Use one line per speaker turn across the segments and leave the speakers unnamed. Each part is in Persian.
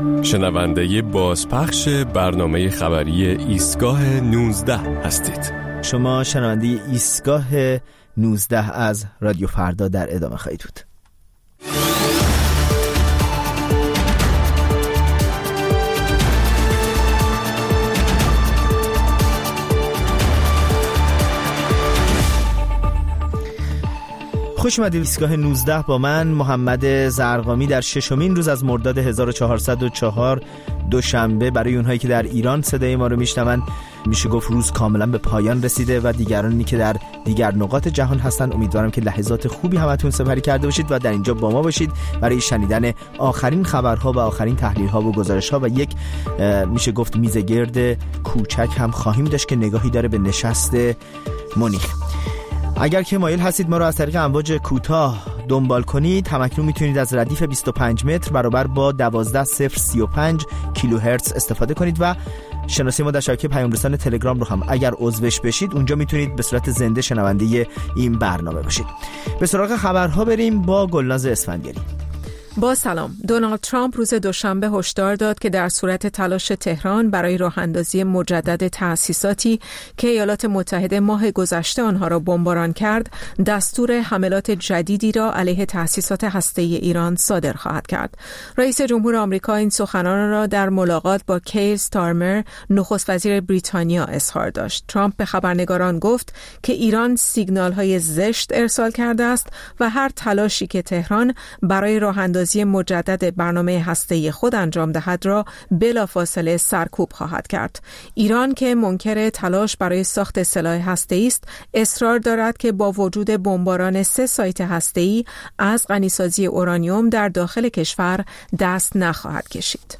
شنونده بازپخش برنامه خبری ایستگاه 19 هستید.
شما شنونده ایستگاه 19 از رادیو فردا در ادامه خواهید بود. خوش اومدید ایستگاه 19 با من محمد زرقامی در ششمین روز از مرداد 1404 دوشنبه. برای اونهایی که در ایران صدای ما رو میشنون میشه گفت روز کاملا به پایان رسیده و دیگرانی که در دیگر نقاط جهان هستن امیدوارم که لحظات خوبی همتون سپری کرده باشید و در اینجا با ما باشید برای شنیدن آخرین خبرها و آخرین تحلیل‌ها و گزارش‌ها و یک میشه گفت میز گرد کوچک هم خواهیم داشت که نگاهی داره به نشست مونیخ. اگر که مایل هستید ما رو از طریق امواج کوتاه دنبال کنید، همکنون میتونید از ردیف 25 متر برابر با 12035 کیلوهرتز استفاده کنید و شناسی ما در شبکه پیام رسان تلگرام رو هم اگر عضوش بشید اونجا میتونید به صورت زنده شنونده این برنامه باشید. به سراغ خبرها بریم با گلناز اسفندیاری.
با سلام. دونالد ترامپ روز دوشنبه هشدار داد که در صورت تلاش تهران برای راه اندازی مجدد تأسیساتی که ایالات متحده ماه گذشته آنها را بمباران کرد، دستور حملات جدیدی را علیه تأسیسات هسته‌ای ایران صادر خواهد کرد. رئیس جمهور آمریکا این سخنان را در ملاقات با کیر استارمر، نخست وزیر بریتانیا، اظهار داشت. ترامپ به خبرنگاران گفت که ایران سیگنال‌های زشت ارسال کرده است و هر تلاشی که تهران برای راه اندازی مجدد برنامه هسته‌ای خود انجام دهد را بلافاصله سرکوب خواهد کرد. ایران که منکر تلاش برای ساخت سلاح هسته‌ای است، اصرار دارد که با وجود بمباران 3 سایت هسته‌ای از غنیسازی اورانیوم در داخل کشور دست نخواهد کشید.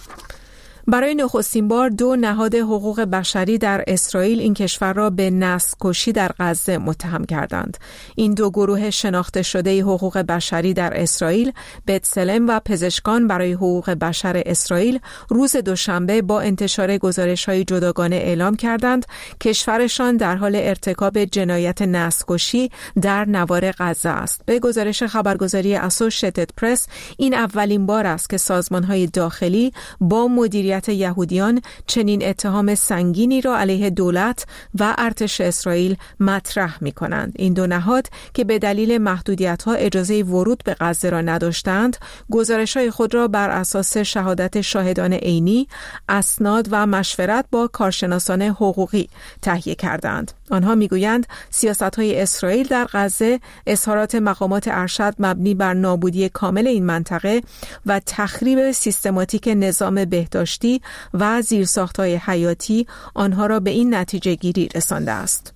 برای نخستین بار 2 نهاد حقوق بشری در اسرائیل این کشور را به نسل‌کشی در غزه متهم کردند. این 2 گروه شناخته شده حقوق بشری در اسرائیل، بتسلم و پزشکان برای حقوق بشر اسرائیل، روز دوشنبه با انتشار گزارش‌های جداگانه اعلام کردند کشورشان در حال ارتکاب جنایت نسل‌کشی در نوار غزه است. به گزارش خبرگزاری اسوشییتد پرس، این اولین بار است که سازمان‌های داخلی با مدیریت یهودیان چنین اتهام سنگینی را علیه دولت و ارتش اسرائیل مطرح می کنند. این 2 نهاد که به دلیل محدودیت‌ها اجازه ورود به غزه را نداشتند، گزارش‌های خود را بر اساس شهادت شاهدان عینی، اسناد و مشورت با کارشناسان حقوقی تهیه کردند. آنها میگویند سیاست‌های اسرائیل در غزه، اظهارات مقامات ارشد مبنی بر نابودی کامل این منطقه و تخریب سیستماتیک نظام بهداشتی و زیرساخت‌های حیاتی آنها را به این نتیجه گیری رسانده است.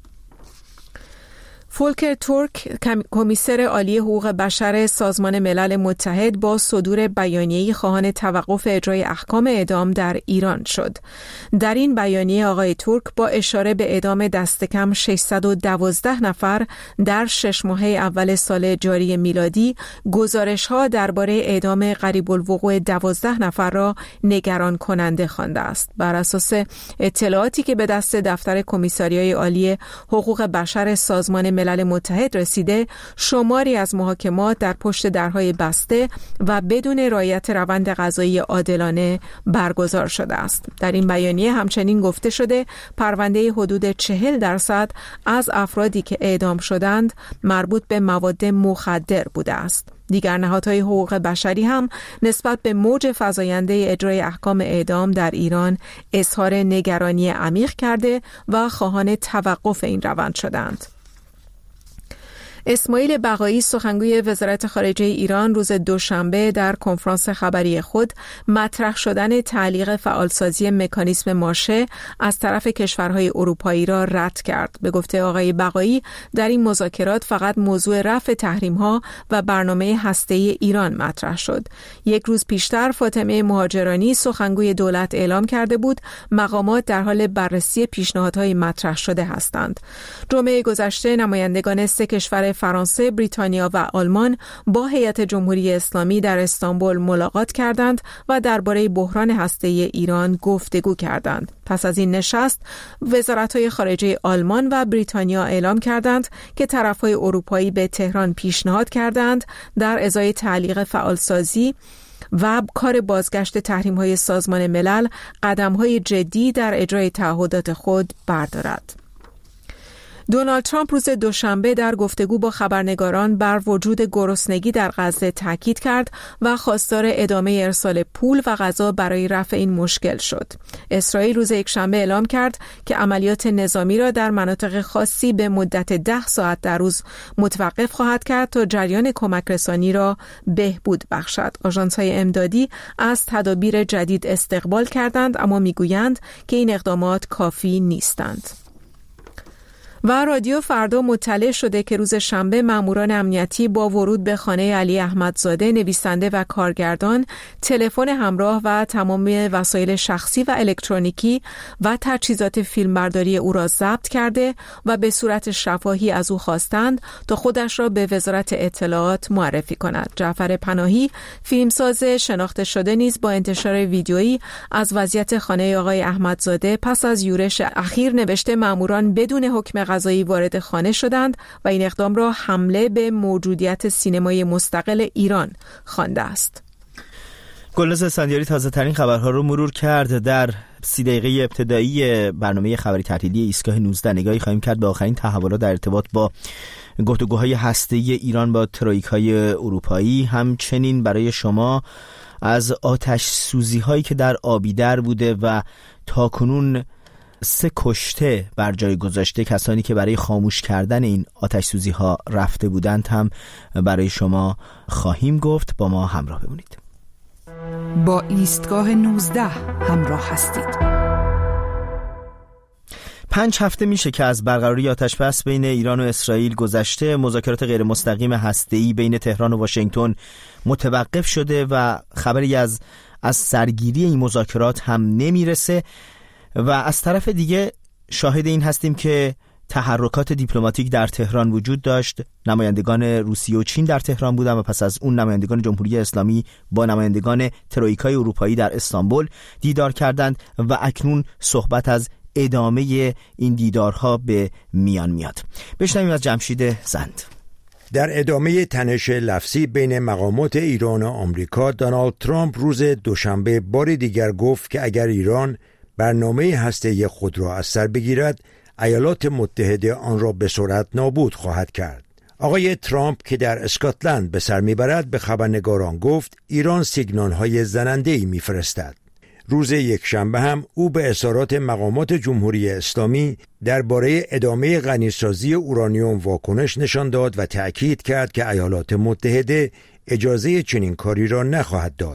فولکر تورک، کمیسر عالی حقوق بشر سازمان ملل متحد، با صدور بیانیه‌ای خواهان توقف اجرای احکام اعدام در ایران شد. در این بیانیه آقای تورک با اشاره به اعدام دست کم 612 نفر در 6 ماهه اول سال جاری میلادی، گزارش‌ها درباره اعدام قریب الوقوع 12 نفر را نگران کننده خوانده است. بر اساس اطلاعاتی که به دست دفتر کمیساریای عالی حقوق بشر سازمان ملل متحد رسیده، شماری از محاکمات در پشت درهای بسته و بدون رعایت روند قضایی عادلانه برگزار شده است. در این بیانیه همچنین گفته شده پرونده حدود 40% از افرادی که اعدام شدند مربوط به مواد مخدر بوده است. دیگر نهادهای حقوق بشری هم نسبت به موج فزاینده اجرای احکام اعدام در ایران اظهار نگرانی عمیق کرده و خواهان توقف این روند شدند. اسماعیل بقایی، سخنگوی وزارت خارجه ایران، روز دوشنبه در کنفرانس خبری خود مطرح شدن تعلیق فعالسازی مکانیزم ماشه از طرف کشورهای اروپایی را رد کرد. به گفته آقای بقایی، در این مذاکرات فقط موضوع رفع تحریم‌ها و برنامه هسته‌ای ایران مطرح شد. یک روز پیشتر فاطمه مهاجرانی، سخنگوی دولت، اعلام کرده بود مقامات در حال بررسی پیشنهادهای مطرح شده هستند. جمعه گذشته نمایندگان 3 کشور فرانسه، بریتانیا و آلمان با هیئت جمهوری اسلامی در استانبول ملاقات کردند و درباره بحران هسته‌ای ایران گفتگو کردند. پس از این نشست، وزارت‌های خارجه آلمان و بریتانیا اعلام کردند که طرف‌های اروپایی به تهران پیشنهاد کردند در ازای تعلیق فعالسازی و کار بازگشت تحریم‌های سازمان ملل قدم‌های جدی در اجرای تعهدات خود بردارد. دونالد ترامپ روز دوشنبه در گفتگو با خبرنگاران بر وجود گرسنگی در غزه تاکید کرد و خواستار ادامه ارسال پول و غذا برای رفع این مشکل شد. اسرائیل روز یکشنبه اعلام کرد که عملیات نظامی را در مناطق خاصی به مدت 10 ساعت در روز متوقف خواهد کرد تا جریان کمک رسانی را بهبود بخشد. آژانس‌های امدادی از تدابیر جدید استقبال کردند، اما میگویند که این اقدامات کافی نیستند. و رادیو فردا مطلع شده که روز شنبه ماموران امنیتی با ورود به خانه علی احمدزاده، نویسنده و کارگردان، تلفن همراه و تمام وسایل شخصی و الکترونیکی و تجهیزات فیلمبرداری او را ضبط کرده و به صورت شفاهی از او خواستند تا خودش را به وزارت اطلاعات معرفی کند. جعفر پناهی، فیلمساز شناخته شده، نیز با انتشار ویدیویی از وضعیت خانه آقای احمدزاده پس از یورش اخیر نوشته ماموران بدون حکم قضایی وارد خانه شدند و این اقدام را حمله به موجودیت سینمای مستقل ایران خوانده است.
گلناز اسفندیاری تازه ترین خبرها رو مرور کرد. در 30 دقیقه ابتدایی برنامه خبری تحلیلی ایستگاه 19 نگاهی خواهیم کرد به آخرین تحولات در ارتباط با گفتگوهای هسته‌ای ایران با ترویکای اروپایی. همچنین برای شما از آتش سوزی هایی که در آبیدر بوده و تاکنون 3 کشته بر جای گذاشته، کسانی که برای خاموش کردن این آتش سوزی ها رفته بودند، هم برای شما خواهیم گفت. با ما همراه بمونید.
با ایستگاه 19 همراه هستید.
5 هفته میشه که از برقراری آتش‌بس بین ایران و اسرائیل گذشته. مذاکرات غیر مستقیم هسته‌ای بین تهران و واشنگتن متوقف شده و خبری از سرگیری این مذاکرات هم نمیرسه و از طرف دیگه شاهد این هستیم که تحرکات دیپلماتیک در تهران وجود داشت. نمایندگان روسیه و چین در تهران بودند و پس از اون نمایندگان جمهوری اسلامی با نمایندگان ترویکای اروپایی در استانبول دیدار کردند و اکنون صحبت از ادامه این دیدارها به میان میاد. بشنویم از جمشید زند.
در ادامه تنش لفظی بین مقامات ایران و آمریکا، دونالد ترامپ روز دوشنبه بار دیگر گفت که اگر ایران برنامه هسته‌ای خود را از سر بگیرد، ایالات متحده آن را به سرعت نابود خواهد کرد. آقای ترامپ که در اسکاتلند به سر میبرد به خبرنگاران گفت ایران سیگنال‌های زننده‌ای میفرستد. روز یکشنبه هم او به اظهارات مقامات جمهوری اسلامی درباره ادامه غنیسازی اورانیوم واکنش نشان داد و تأکید کرد که ایالات متحده اجازه چنین کاری را نخواهد داد.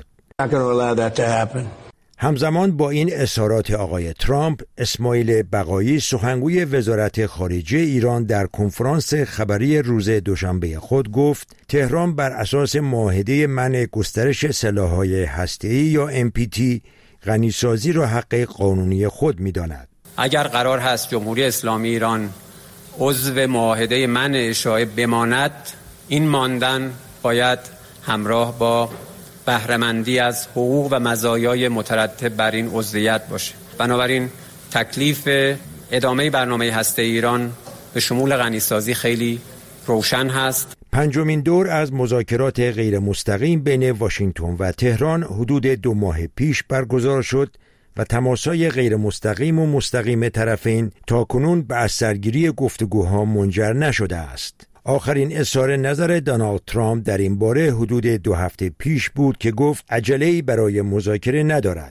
همزمان با این اظهارات آقای ترامپ، اسماعیل بقایی سخنگوی وزارت خارجه ایران در کنفرانس خبری روز دوشنبه خود گفت تهران بر اساس معاهده منع گسترش سلاح‌های هسته‌ای یا NPT غنیسازی را حق قانونی خود می‌داند.
اگر قرار هست جمهوری اسلامی ایران عضو معاهده منع اشاعه بماند، این ماندن باید همراه با بهره‌مندی از حقوق و مزایای مترتب بر این عضویت باشه. بنابراین تکلیف ادامه برنامه هسته‌ای ایران به شمول غنیسازی خیلی روشن هست.
پنجمین دور از مذاکرات غیر مستقیم بین واشنگتن و تهران حدود 2 ماه پیش برگزار شد و تماس‌های غیر مستقیم و مستقیم طرفین تاکنون به از سرگیری گفتگوها منجر نشده است. آخرین اظهار نظر دونالد ترامپ در این باره حدود 2 هفته پیش بود که گفت عجله‌ای برای مذاکره ندارد.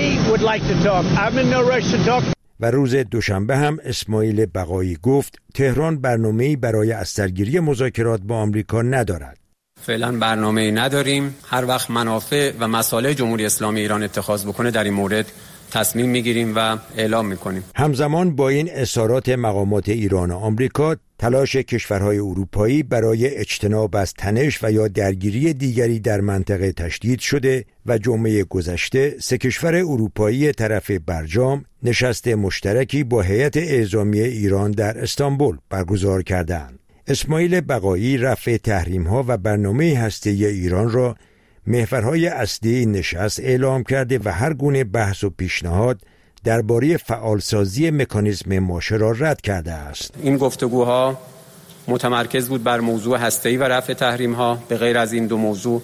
و روز دوشنبه هم اسماعیل بقایی گفت تهران برنامه‌ای برای از سرگیری مذاکرات با آمریکا ندارد.
فعلا برنامه‌ای نداریم. هر وقت منافع و مصالح جمهوری اسلامی ایران اتخاذ بکنه در این مورد تصمیم میگیریم و اعلام میکنیم.
همزمان با این اظهارات مقامات ایران و آمریکا، تلاش کشورهای اروپایی برای اجتناب از تنش و یا درگیری دیگری در منطقه تشدید شده و جمعه گذشته 3 کشور اروپایی طرف برجام نشست مشترکی با هیئت اعزامی ایران در استانبول برگزار کردند. اسماعیل بقایی رفع تحریم‌ها و برنامه هسته‌ای ایران را محورهای اصلی نشست اعلام کرده و هر گونه بحث و پیشنهاد درباره فعالسازی مکانیزم ماشه را رد کرده است.
این گفتگوها متمرکز بود بر موضوع هسته‌ای و رفع تحریم‌ها. به غیر از این 2 موضوع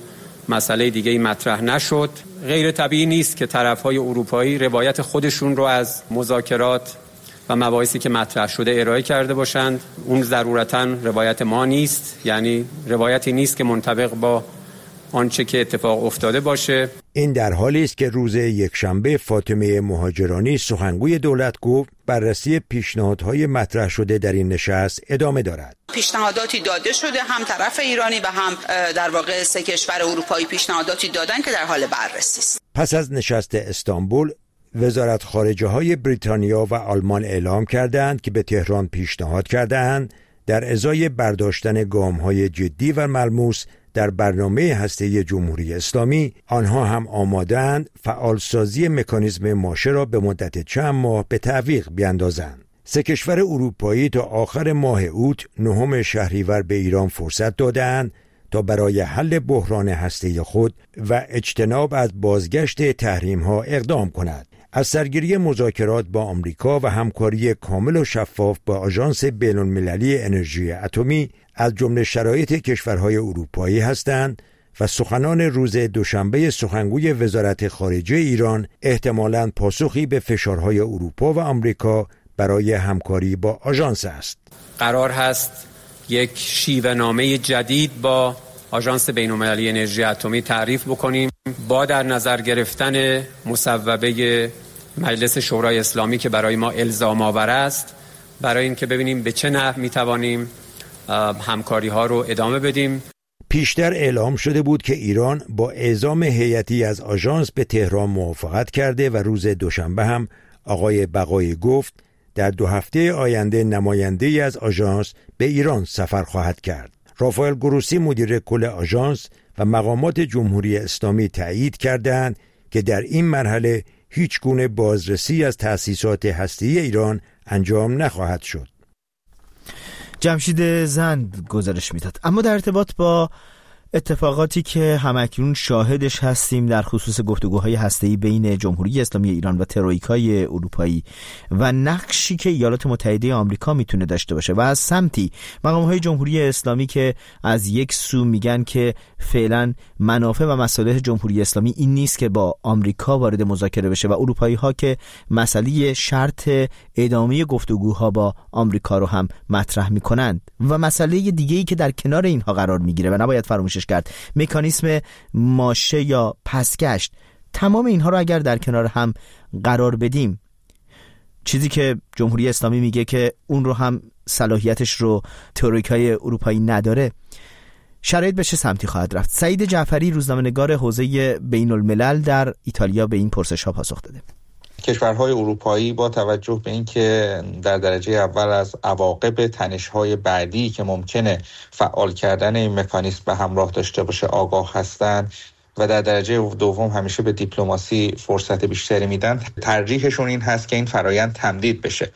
مسئله دیگه‌ای مطرح نشد. غیر طبیعی نیست که طرف‌های اروپایی روایت خودشون رو از مذاکرات و مباحثی که مطرح شده ارائه کرده باشند. اون ضرورتاً روایت ما نیست، یعنی روایتی نیست که منطبق با آنچه که اتفاق افتاده باشه.
این در حالی است که روز یکشنبه فاطمه مهاجرانی سخنگوی دولت گفت بررسی پیشنهادهای مطرح شده در این نشست ادامه دارد.
پیشنهاداتی داده شده، هم طرف ایرانی و هم در واقع سه کشور اروپایی پیشنهاداتی دادن که در حال بررسی است.
پس از نشست استانبول، وزارت خارجه های بریتانیا و آلمان اعلام کردند که به تهران پیشنهاد کردند در ازای برداشتن گام‌های جدی و ملموس در برنامه هسته جمهوری اسلامی، آنها هم آماده‌اند فعالسازی مکانیزم ماشه را به مدت چند ماه به تعویق بیندازند. سه کشور اروپایی تا آخر ماه اوت 9 شهریور به ایران فرصت دادند تا برای حل بحران هسته خود و اجتناب از بازگشت تحریم‌ها اقدام کند. از سرگیری مذاکرات با آمریکا و همکاری کامل و شفاف با آژانس بین‌المللی انرژی اتمی از جمله شرایط کشورهای اروپایی هستند و سخنان روز دوشنبه سخنگوی وزارت خارجه ایران احتمالاً پاسخی به فشارهای اروپا و آمریکا برای همکاری با آژانس است.
قرار هست یک شیوه‌نامه جدید با آژانس بین‌المللی انرژی اتمی تعریف بکنیم با در نظر گرفتن مصوبه مجلس شورای اسلامی که برای ما الزام آور است، برای اینکه ببینیم به چه نحو میتوانیم همکاری ها رو ادامه بدیم.
پیشتر اعلام شده بود که ایران با اعزام هیئتی از آژانس به تهران موافقت کرده و روز دوشنبه هم آقای بقایی گفت در 2 هفته آینده نماینده‌ای از آژانس به ایران سفر خواهد کرد. رافائل گروسی مدیر کل آژانس و مقامات جمهوری اسلامی تایید کردند که در این مرحله هیچ گونه بازرسی از تأسیسات هسته‌ای ایران انجام نخواهد شد.
جمشید زند گزارش میداد. اما در ارتباط با اتفاقاتی که همکنون شاهدش هستیم در خصوص گفتگوهای هسته‌ای بین جمهوری اسلامی ایران و ترویکای اروپایی و نقشی که ایالات متحده آمریکا میتونه داشته باشه و از سمتی مقام‌های جمهوری اسلامی که از یک سو میگن که فعلا منافع و مصالح جمهوری اسلامی این نیست که با آمریکا وارد مذاکره بشه و اروپایی‌ها که مسئله شرط ادامه گفتگوها با آمریکا رو هم مطرح میکنند و مسئله دیگه‌ای که در کنار اینها قرار میگیره و نباید فراموشش کرد، مکانیسم ماشه یا پسگشت. تمام اینها رو اگر در کنار هم قرار بدیم، چیزی که جمهوری اسلامی میگه که اون رو هم صلاحیتش رو ترویکای اروپایی نداره، شرایط به چه سمتی خواهد رفت؟ سعید جعفری روزنامه‌نگار حوزه بین الملل در ایتالیا به این پرسش‌ها پاسخ داده.
کشورهای اروپایی با توجه به اینکه در درجه اول از عواقب تنش‌های بعدی که ممکنه فعال کردن این مکانیزم به همراه داشته باشه آگاه هستند و در درجه دوم همیشه به دیپلماسی فرصت بیشتری میدن، ترجیحشون این هست که این فرایند تمدید بشه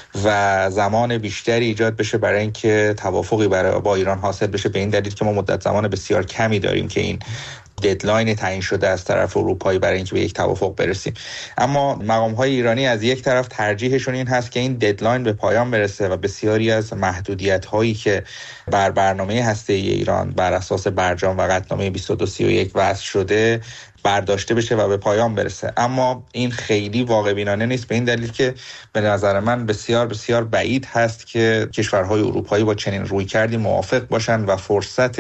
و زمان بیشتری ایجاد بشه برای اینکه توافقی با ایران حاصل بشه، به این دلیل که ما مدت زمان بسیار کمی داریم که این ددلاین تعیین شده از طرف اروپایی برای اینکه به یک توافق برسیم. اما مقام‌های ایرانی از یک طرف ترجیحشون این هست که این ددلاین به پایان برسه و بسیاری از محدودیت‌هایی که بر برنامه هسته‌ای ایران بر اساس برجام و قطعنامه 2231 وضع شده برداشته بشه و به پایان برسه. اما این خیلی واقع بینانه نیست، به این دلیل که به نظر من بسیار بسیار بعید هست که کشورهای اروپایی با چنین رویکردی موافق باشن و فرصت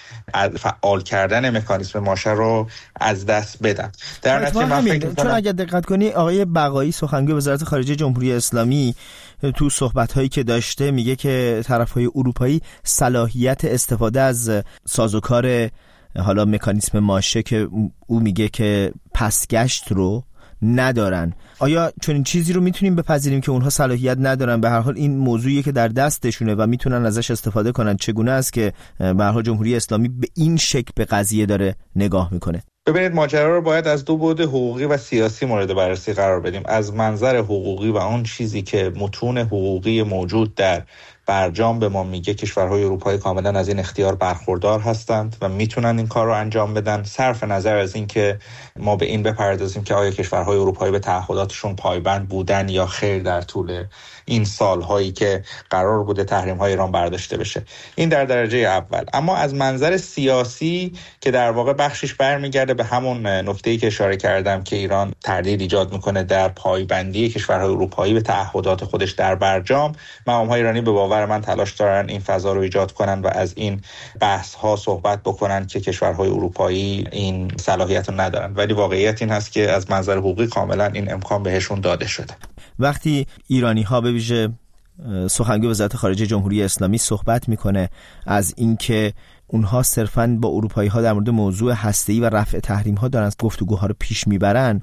فعال کردن مکانیزم ماشه رو از دست بدن. در نتیجه من فکر می‌کنم،
چون اگر دقت کنی آقای بقایی سخنگوی وزارت خارجه جمهوری اسلامی تو صحبت‌هایی که داشته میگه که طرف‌های اروپایی صلاحیت استفاده از سازوکار حالا مکانیزم ماشه که او میگه که پسگشت رو ندارن. آیا چون این چیزی رو میتونیم بپذیریم که اونها صلاحیت ندارن؟ به هر حال این موضوعیه که در دستشونه و میتونن ازش استفاده کنن. چگونه است که به هر حال جمهوری اسلامی به این شکل به قضیه داره نگاه میکنه؟
ببینید، ماجرا رو باید از 2 بعد حقوقی و سیاسی مورد بررسی قرار بدیم. از منظر حقوقی و اون چیزی که متون حقوقی موجود در برجام به ما میگه کشورهای اروپایی کاملا از این اختیار برخوردار هستند و میتونن این کار رو انجام بدن، صرف نظر از این که ما به این بپردازیم که آیا کشورهای اروپایی به تعهداتشون پایبند بودن یا خیر در طول این سالهایی که قرار بوده تحریم‌های ایران برداشته بشه. این در درجه اول. اما از منظر سیاسی که در واقع بخشش برمیگرده به همون نکته‌ای که اشاره کردم که ایران تردید ایجاد میکنه در پایبندی کشورهای اروپایی به تعهدات خودش در برجام، مقام‌های ایرانی به باور من تلاش دارن این فضا رو ایجاد کنن و از این بحث‌ها صحبت بکنن که کشورهای اروپایی این صلاحیت رو ندارن، ولی واقعیت این هست که از منظر حقوقی کاملا این امکان بهشون داده شده.
وقتی ایرانی‌ها به ویژه سخنگوی وزارت خارجه جمهوری اسلامی صحبت میکنه از اینکه اونها صرفاً با اروپایی‌ها در مورد موضوع هسته‌ای و رفع تحریم‌ها دارن گفتگوها رو پیش میبرن،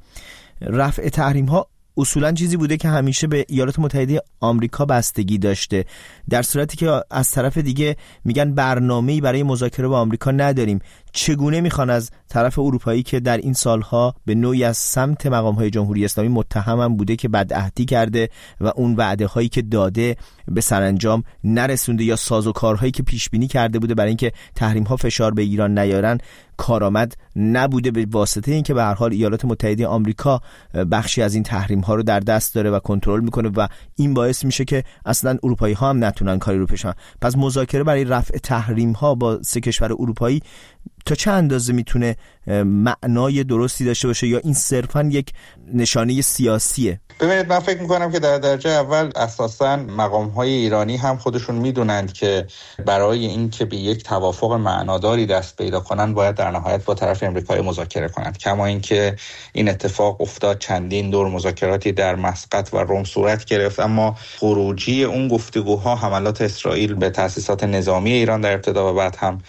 رفع تحریم‌ها اصولاً چیزی بوده که همیشه به ایالات متحده آمریکا بستگی داشته، در صورتی که از طرف دیگه میگن برنامه‌ای برای مذاکره با آمریکا نداریم. چگونه میخوان از طرف اروپایی که در این سالها به نوعی از سمت مقام‌های جمهوری اسلامی متهم بوده که بدعهدی کرده و اون وعده هایی که داده به سرانجام نرسونده یا سازوکارهایی که پیش بینی کرده بوده برای اینکه تحریم ها فشار به ایران نیارن کارآمد نبوده، به واسطه اینکه به هر حال ایالات متحده آمریکا بخشی از این تحریم ها رو در دست داره و کنترل میکنه و این باعث میشه که اصلا اروپایی ها هم نتونن کاری رو پیش ببرن. پس مذاکره برای رفع تحریم ها با سه کشور اروپایی تا چه اندازه میتونه معنای درستی داشته باشه یا این صرفاً یک نشانه سیاسیه؟
ببینید، من فکر میکنم که در درجه اول اساساً مقام‌های ایرانی هم خودشون میدونند که برای اینکه به یک توافق معناداری دست پیدا کنن باید در نهایت با طرف امریکایی مذاکره کنند. کما اینکه این اتفاق افتاد، چندین دور مذاکراتی در مسقط و روم صورت گرفت، اما خروجی اون گفتگوها حملات اسرائیل به تأسیسات نظامی ایران در ابتدا و بعد هم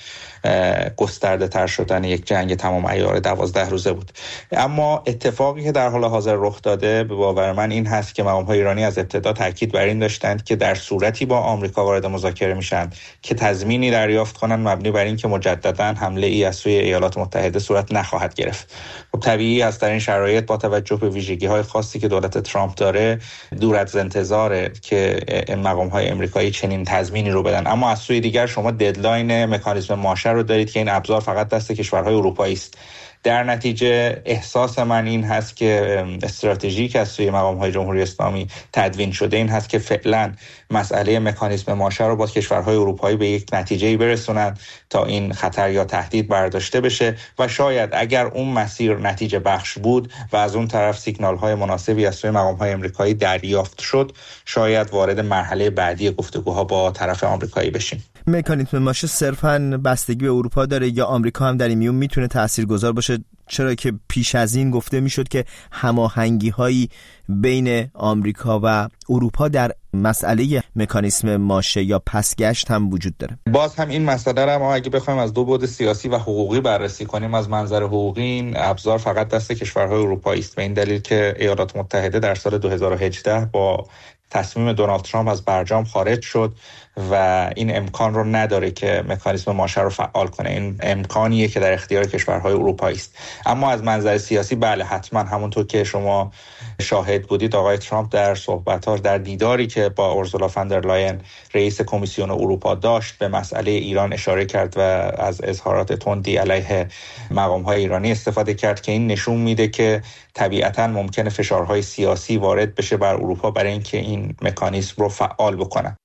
گسترده تر شدن یک جنگ تمام عیار 12 روزه بود. اما اتفاقی که در حال حاضر رخ داده به باور من این هست که مقام‌های ایرانی از ابتدا تاکید بر این داشتند که در صورتی با آمریکا وارد مذاکره میشن که تضمینی دریافت کنن مبنی بر این که مجددا حمله ای از سوی ایالات متحده صورت نخواهد گرفت. خب طبیعی است در این شرایط با توجه به ویژگی‌های خاصی که دولت ترامپ داره دور از انتظاره که مقام‌های آمریکایی چنین تضمینی رو بدن. اما از سوی دیگر شما ددلاین مکانیزم ماشه رو دارید که این ابزار فقط دست کشورهای اروپایی است. در نتیجه احساس من این هست که استراتژی که از سوی مقام‌های جمهوری اسلامی تدوین شده این هست که فعلا مسئله مکانیزم ماشه رو با کشورهای اروپایی به یک نتیجه‌ای برسونن تا این خطر یا تهدید برداشته بشه و شاید اگر اون مسیر نتیجه بخش بود و از اون طرف سیگنال‌های مناسبی از سوی مقام‌های آمریکایی دریافت شد شاید وارد مرحله بعدی گفتگوها با طرف آمریکایی بشیم.
مکانیزم ماشه صرفاً بستگی به اروپا داره یا آمریکا هم در این میون میتونه تاثیرگذار باشه؟ چرا که پیش از این گفته میشد که هماهنگی‌هایی بین آمریکا و اروپا در مسئله مکانیزم ماشه یا پسگشت هم وجود داره.
باز هم این مسئله را ما اگه بخوایم از دو بعد سیاسی و حقوقی بررسی کنیم، از منظر حقوقی این ابزار فقط دست کشورهای اروپایی است، به این دلیل که ایالات متحده در سال 2018 با تصمیم دونالد ترامپ از برجام خارج شد و این امکان رو نداره که مکانیزم ماشه رو فعال کنه. این امکانیه که در اختیار کشورهای اروپایی است. اما از منظر سیاسی بله، حتما همونطور که شما شاهد بودید آقای ترامپ در صحبت‌ها، در دیداری که با اورسولا فاندرلاین رئیس کمیسیون اروپا داشت به مسئله ایران اشاره کرد و از اظهارات تندی علیه مقام‌های ایرانی استفاده کرد که این نشون میده که طبیعتاً ممکنه فشارهای سیاسی وارد بشه بر اروپا برای اینکه این مکانیزم رو فعال بکنه.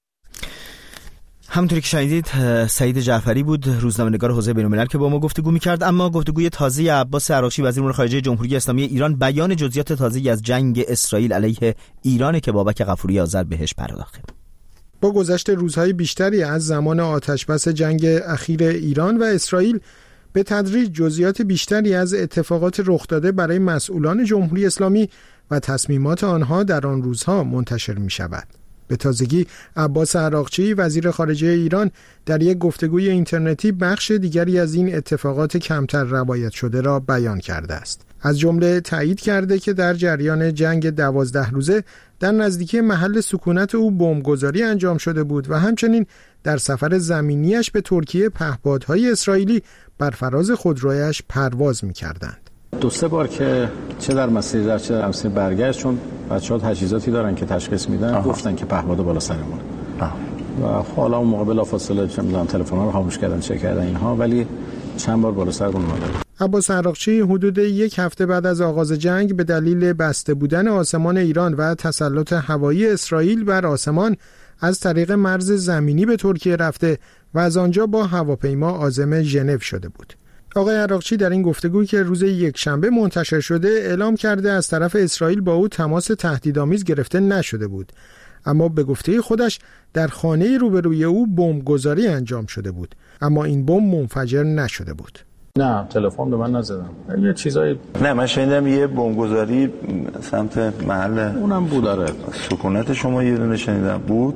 همونطوری که شنیدید سعید جعفری بود، روزنامه‌نگار حوزه بین‌الملل که با ما گفتگو می‌کرد. اما گفتگوی تازه عباس عراقچی وزیر امور خارجه جمهوری اسلامی ایران بیان جزئیات تازه‌ای از جنگ اسرائیل علیه ایران که بابک غفوری آذر بهش پرداخت.
با گذشت روزهای بیشتری از زمان آتشبس جنگ اخیر ایران و اسرائیل به تدریج جزئیات بیشتری از اتفاقات رخ داده برای مسئولان جمهوری اسلامی و تصمیمات آنها در آن روزها منتشر می‌شود. به تازگی عباس عراقچی وزیر خارجه ایران در یک گفتگوی اینترنتی بخش دیگری از این اتفاقات کمتر روایت شده را بیان کرده است. از جمله تایید کرده که در جریان جنگ 12 روزه در نزدیکی محل سکونت او بمبگذاری انجام شده بود و همچنین در سفر زمینیش به ترکیه پهپادهای اسرائیلی بر فراز خودرویش پرواز می‌کردند.
دو سه بار که چه در مسیر در چه در مسیر برگشت، چون بچه‌ها تجهیزاتی دارن که تشخیص میدن، گفتن که پهپاد بالا سرمون. و حالا اون موقع بلافاصله چه می‌دونم تلفن‌ها رو خاموش کردن، چک کردن اینها، ولی چند بار بالا سرمون اومده.
عباس عراقچی حدود یک هفته بعد از آغاز جنگ به دلیل بسته بودن آسمان ایران و تسلط هوایی اسرائیل بر آسمان از طریق مرز زمینی به ترکیه رفته و از آنجا با هواپیما عازم ژنو شده بود. آقای عراقچی در این گفتگویی که روز یکشنبه منتشر شده اعلام کرده از طرف اسرائیل با او تماس تهدیدآمیز گرفته نشده بود، اما به گفته خودش در خانه روبروی او بمبگذاری انجام شده بود، اما این بمب منفجر نشده بود.
نه، تلفن به من نزدم. یه چیزایی
نه، من شنیدم یه بمبگذاری سمت محل
اونم بود. داره
سکونت شما یه دونه شنیدم بود،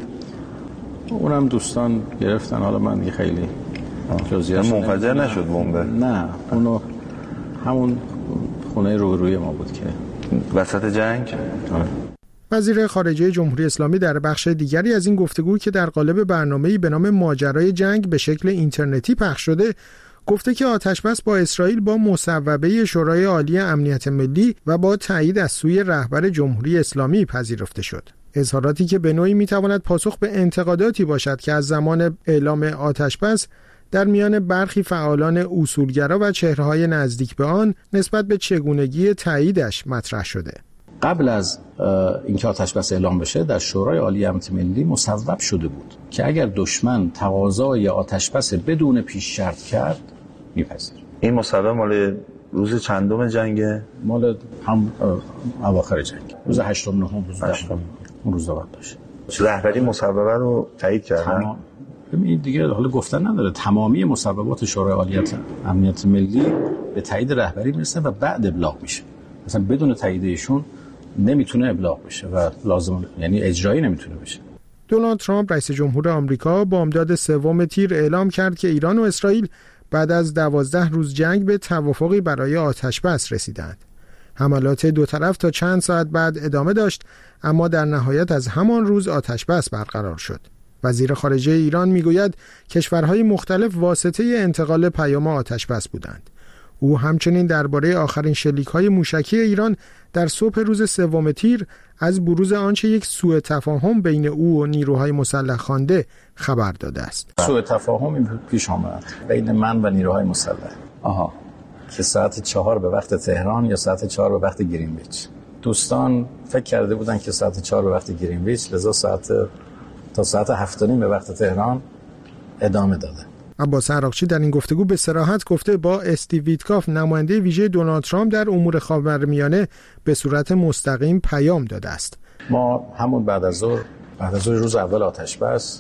اونم دوستان گرفتن. حالا من دیگه خیلی جزئیات
منفجر نشد بمب.
نه، اونو همون خونه روبروی ما بود که
وسط جنگ.
وزیر خارجه جمهوری اسلامی در بخش دیگری از این گفتگو که در قالب برنامه‌ای به نام ماجرای جنگ به شکل اینترنتی پخش شده گفته که آتشبس با اسرائیل با مصوبه شورای عالی امنیت ملی و با تایید از سوی رهبر جمهوری اسلامی پذیرفته شد. اظهاراتی که به نوعی میتواند پاسخ به انتقاداتی باشد که از زمان اعلام آتشبس در میان برخی فعالان اصولگرا و چهره‌های نزدیک به آن نسبت به چگونگی تاییدش مطرح شده.
قبل از اینکه آتشبس اعلام بشه در شورای عالی امنیت ملی مصوب شده بود که اگر دشمن تقاضای آتشبس بدون پیش شرط کرد میپذیر.
این مصوبه مال روز چندم جنگه؟
مال هم اواخر جنگ، روز 8 9 اون روز داوود داشت.
رهبری مصوبه رو تایید کردن.
این دیگه حالا گفتن نداره. تمامی مصوبات شورای عالی امنیت ملی به تایید رهبری میرسه و بعد ابلاغ میشه. مثلا بدون تایید ایشون نمیتونه ابلاغ بشه و لازم، یعنی اجرایی نمیتونه بشه.
دونالد ترامپ رئیس جمهور آمریکا بامداد 3 تیر اعلام کرد که ایران و اسرائیل بعد از 12 روز جنگ به توافقی برای آتشبس رسیدند. حملات دو طرف تا چند ساعت بعد ادامه داشت، اما در نهایت از همان روز آتشبس برقرار شد. وزیر خارجه ایران میگوید کشورهای مختلف واسطه انتقال پیام آتشبس بودند. او همچنین درباره آخرین شلیک‌های موشکی ایران در صبح روز 3 تیر از بروز آنچه یک سوء تفاهم بین او و نیروهای مسلح خوانده خبر داده است.
سوء تفاهمی پیش آمد بین من و نیروهای مسلح. که ساعت 4 به وقت تهران یا ساعت 4 به وقت گرینویچ. دوستان فکر کرده بودن که ساعت 4 به وقت گرینویچ، لذا تا ساعت 7:30 به وقت تهران ادامه داده.
عباس عراقچی در این گفتگو به صراحت گفته با استیو ویتکاف نماینده ویژه دونالد ترامپ در امور خاورمیانه به صورت مستقیم پیام داده است.
ما همون بعد از ظهر روز اول آتشبس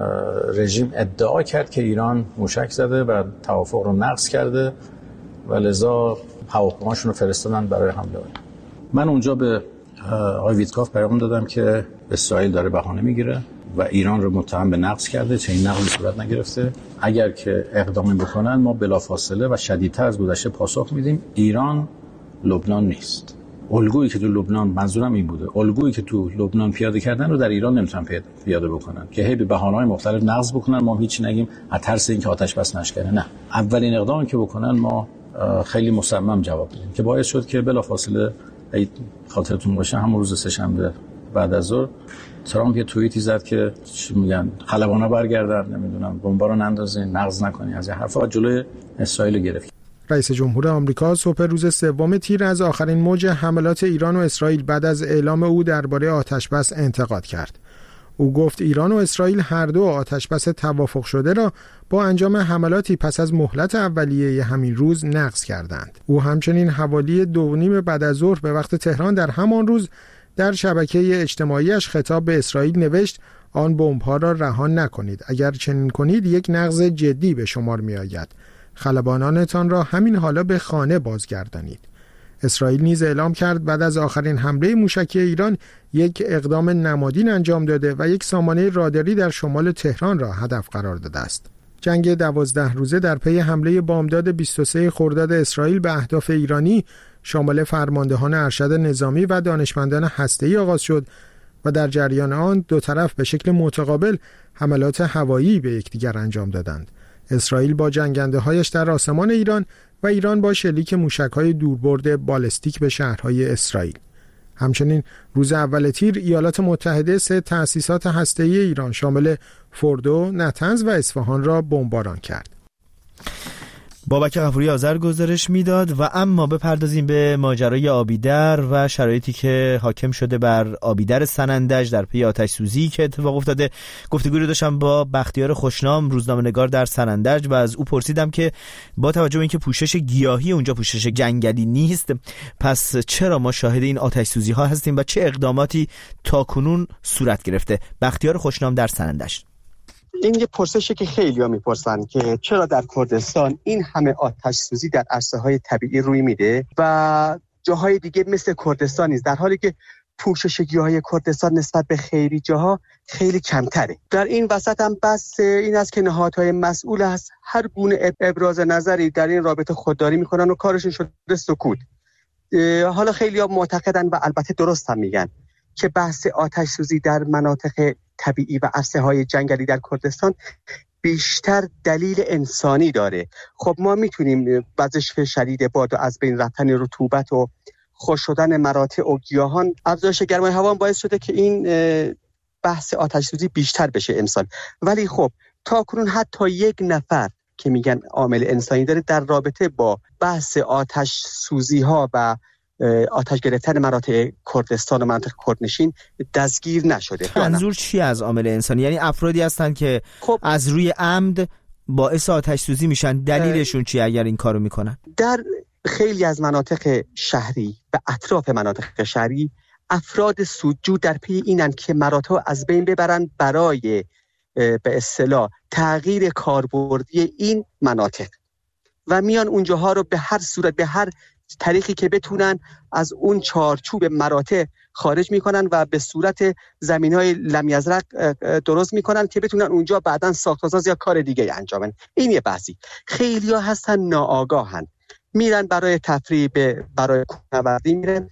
رژیم ادعا کرد که ایران موشک زده و توافق رو نقض کرده و لذا هواپیماشون رو فرستادن برای حمله. من اونجا به آقای ویتکاف پیام دادم که اسرائیل داره بهانه میگیره و ایران رو متهم به نقض کرده، چه این نقضی صورت نگرفته. اگر که اقدامی بکنن ما بلافاصله و شدیدتر از گذشته پاسخ میدیم. ایران لبنان نیست. الگویی که تو لبنان، منظورم این بوده، الگویی که تو لبنان پیاده کردن رو در ایران نمیتونن پیاده بکنن که هی به بهانه‌های مختلف نقض بکنن، ما هیچ نگیم از ترس اینکه آتش بس نشکنه. نه، اولین اقدامی که بکنن ما خیلی مصمم جواب میدیم که باعث شد که بلافاصله خاطرتون باشه همون روز سه‌شنبه بعد از ظهر ترامپ یه توییتی زد که چی میگن، خلبانا برگردن، نمیدونم بمبا رو نندازین، نقض نکنین، از این حرفا جلوی اسرائیل گرفت.
رئیس جمهور آمریکا صبح روز 3 تیر از آخرین موج حملات ایران و اسرائیل بعد از اعلام او درباره آتشبس انتقاد کرد. او گفت ایران و اسرائیل هر دو آتشبس توافق شده را با انجام حملاتی پس از مهلت اولیه همین روز نقض کردند. او همچنین حوالی 2:30 بعد از ظهر به وقت تهران در همان روز در شبکه اجتماعیش خطاب به اسرائیل نوشت آن بمب‌ها را رها نکنید، اگر چنین کنید یک نقض جدی به شمار می‌آید. خلبانانتان را همین حالا به خانه بازگردانید. اسرائیل نیز اعلام کرد بعد از آخرین حمله موشکی ایران یک اقدام نمادین انجام داده و یک سامانه راداری در شمال تهران را هدف قرار داده است. جنگ 12 روزه در پی حمله بامداد 23 خرداد اسرائیل به اهداف ایرانی شامل فرماندهان ارشد نظامی و دانشمندان هسته‌ای آغاز شد و در جریان آن دو طرف به شکل متقابل حملات هوایی به یکدیگر انجام دادند. اسرائیل با جنگنده‌هایش در آسمان ایران و ایران با شلیک موشک‌های دوربرد بالستیک به شهرهای اسرائیل. همچنین روز اول تیر ایالات متحده 3 تأسیسات هسته‌ای ایران شامل فوردو، نطنز و اصفهان را بمباران کرد.
بابک غفوری آذر گزارش میداد. و اما بپردازیم به ماجرای آبیدر و شرایطی که حاکم شده بر آبیدر سنندج در پی آتش سوزی که اتفاق افتاده. گفتگوی داشتم با بختیار خوشنام، روزنامه‌نگار در سنندج، و از او پرسیدم که با توجه به اینکه پوشش گیاهی اونجا پوشش جنگلی نیست، پس چرا ما شاهد این آتش سوزی ها هستیم و چه اقداماتی تاکنون صورت گرفته؟ بختیار خوشنام در سنندج.
این یه پرسشی که خیلی‌ها میپرسن که چرا در کردستان این همه آتش سوزی در عرصه‌های طبیعی روی میده و جاهای دیگه مثل کردستان نیست، در حالی که پوشش گیاهی کردستان نسبت به خیلی جاها خیلی کمتره. در این وسط هم بس این است که نهادهای مسئول از هر گونه ابراز نظری در این رابطه خودداری میکنن و کارشون شده سکوت. حالا خیلی‌ها معتقدن و البته درست هم میگن که بحث آتش سوزی در مناطق طبیعی و عرصه‌های جنگلی در کردستان بیشتر دلیل انسانی داره. خب ما میتونیم وزش شدید باد و از بین رفتن رطوبت و خشک شدن مراتع و گیاهان، افزایش گرمای هوا باعث شده که این بحث آتش سوزی بیشتر بشه امسال. ولی خب تا کنون حتی یک نفر که میگن عامل انسانی داره در رابطه با بحث آتش سوزی ها و آتش گرفتن مناطق کردستان و مناطق کردنشین دستگیر نشده.
منظور چی از عامل انسانی؟ یعنی افرادی هستن که خب از روی عمد باعث آتش سوزی میشن، دلیلشون چی اگر این کارو میکنن؟ در
خیلی از مناطق شهری و اطراف مناطق شهری افراد سودجو در پی اینن که مراتع از بین ببرن برای به اصطلاح تغییر کاربردی این مناطق و میان اونجاها رو به هر صورت، به هر طریقی که بتونن از اون چارچوب مراتع خارج میکنن و به صورت زمینهای لمیزرق درست میکنن که بتونن اونجا بعداً ساخت‌وساز یا کار دیگه انجام بدن. این یه بحثی. خیلی‌ها هستن ناآگاهن، میرن برای تفریح، برای کوهنوردی میرن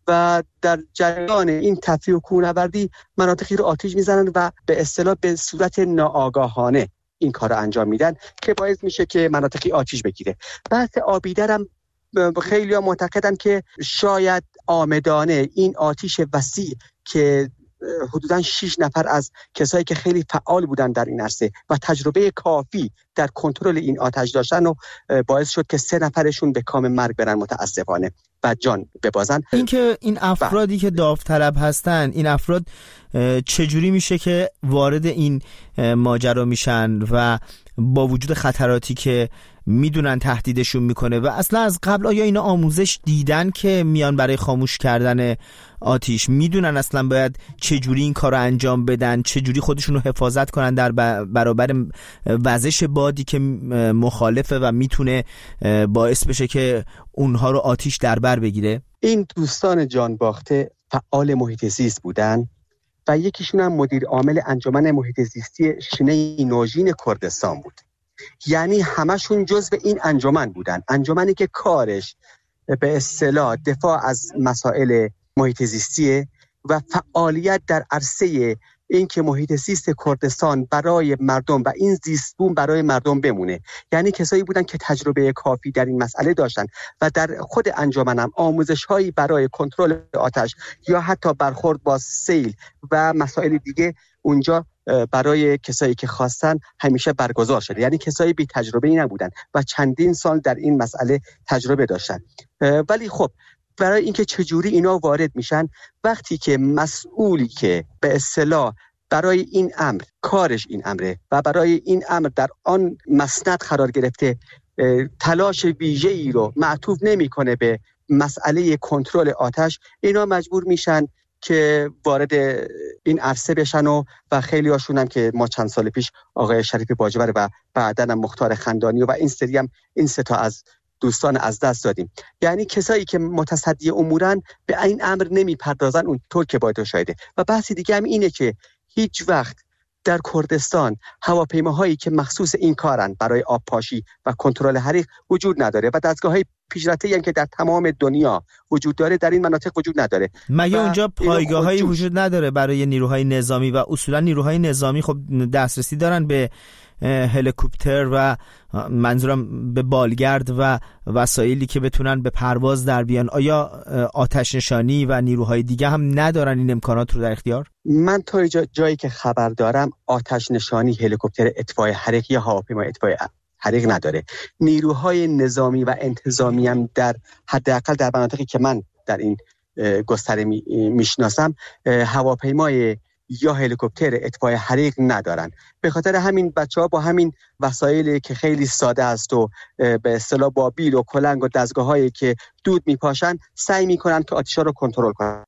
و در جریان این تفریح و کوهنوردی مناطقی رو آتش میزنن و به اصطلاح به صورت ناآگاهانه این کار رو انجام میدن که باعث میشه که مناطقی آتش بگیره. بحث آبیدر هم خیلی ها معتقدن که شاید آمدانه این آتش وسیع که حدوداً 6 نفر از کسایی که خیلی فعال بودن در این عرصه و تجربه کافی در کنترل این آتش داشتن و باعث شد که 3 نفرشون به کام مرگ برن متاسفانه و جان ببازن.
اینکه این افرادی که داوطلب هستن، این افراد چجوری میشه که وارد این ماجرا میشن و با وجود خطراتی که میدونن تهدیدشون میکنه و اصلا از قبل آیا اینا آموزش دیدن که میان برای خاموش کردن آتش؟ میدونن اصلا باید چجوری این کار رو انجام بدن، چجوری خودشون رو حفاظت کنن در برابر وزش بادی که مخالفه و میتونه باعث بشه که اونها رو آتش در بر بگیره؟ این
دوستان جان باخته فعال محیط زیست بودن و یکیشون هم مدیر عامل انجمن محیط زیستی شنه نوژین کردستان بود. یعنی همشون جزو این انجمن بودن، انجمنی که کارش به اصطلاح دفاع از مسائل محیط زیستیه و فعالیت در عرصه این که محیط زیست کردستان برای مردم و این زیستبوم برای مردم بمونه. یعنی کسایی بودن که تجربه کافی در این مسئله داشتن و در خود انجمن هم آموزش‌هایی برای کنترل آتش یا حتی برخورد با سیل و مسائل دیگه اونجا برای کسایی که خواستن همیشه برگزار شده. یعنی کسایی بی تجربه‌ای نبودن و چندین سال در این مسئله تجربه داشتن. ولی خب برای اینکه چجوری اینا وارد میشن، وقتی که مسئولی که به اصطلاح برای این امر کارش این امره و برای این امر در آن مسند قرار گرفته تلاش ویژه‌ای رو معطوف نمی‌کنه به مسئله کنترل آتش، اینا مجبور میشن که وارد این عرصه بشن و خیلی هاشون هم که ما چند سال پیش آقای شریف باجور و بعدن هم مختار خندانی و این سری هم این 3 تا از دوستان از دست دادیم. یعنی کسایی که متصدی امورن به این امر نمیپردازن اونطور که باید شایده. و بحثی دیگه هم اینه که هیچ وقت در کردستان هواپیماهایی که مخصوص این کارن برای آبپاشی و کنترل حریق وجود نداره و دستگاه‌های پیشرفته‌ای که در تمام دنیا وجود داره در این مناطق وجود نداره.
مگه اونجا پایگاه‌هایی وجود نداره برای نیروهای نظامی و اصولا نیروهای نظامی خب دسترسی دارن به هلیکوپتر و منظورم به بالگرد و وسایلی که بتونن به پرواز در بیان، آیا آتش نشانی و نیروهای دیگه هم ندارن این امکانات رو در اختیار؟
من تا جایی که خبر دارم آتش نشانی، هلیکوپتر اطفای حریق یا هواپیمای اطفای حریق نداره. نیروهای نظامی و انتظامی هم در حداقل در مناطقی که من در این گستره میشناسم هواپیمای یا هلیکوپتر اطفای حریق ندارن. به خاطر همین بچه‌ها با همین وسایلی که خیلی ساده است و به اصطلاح با بیل و کلنگ و دستگاه‌هایی که دود میپاشن سعی میکنن که آتش‌ها رو کنترل کنن.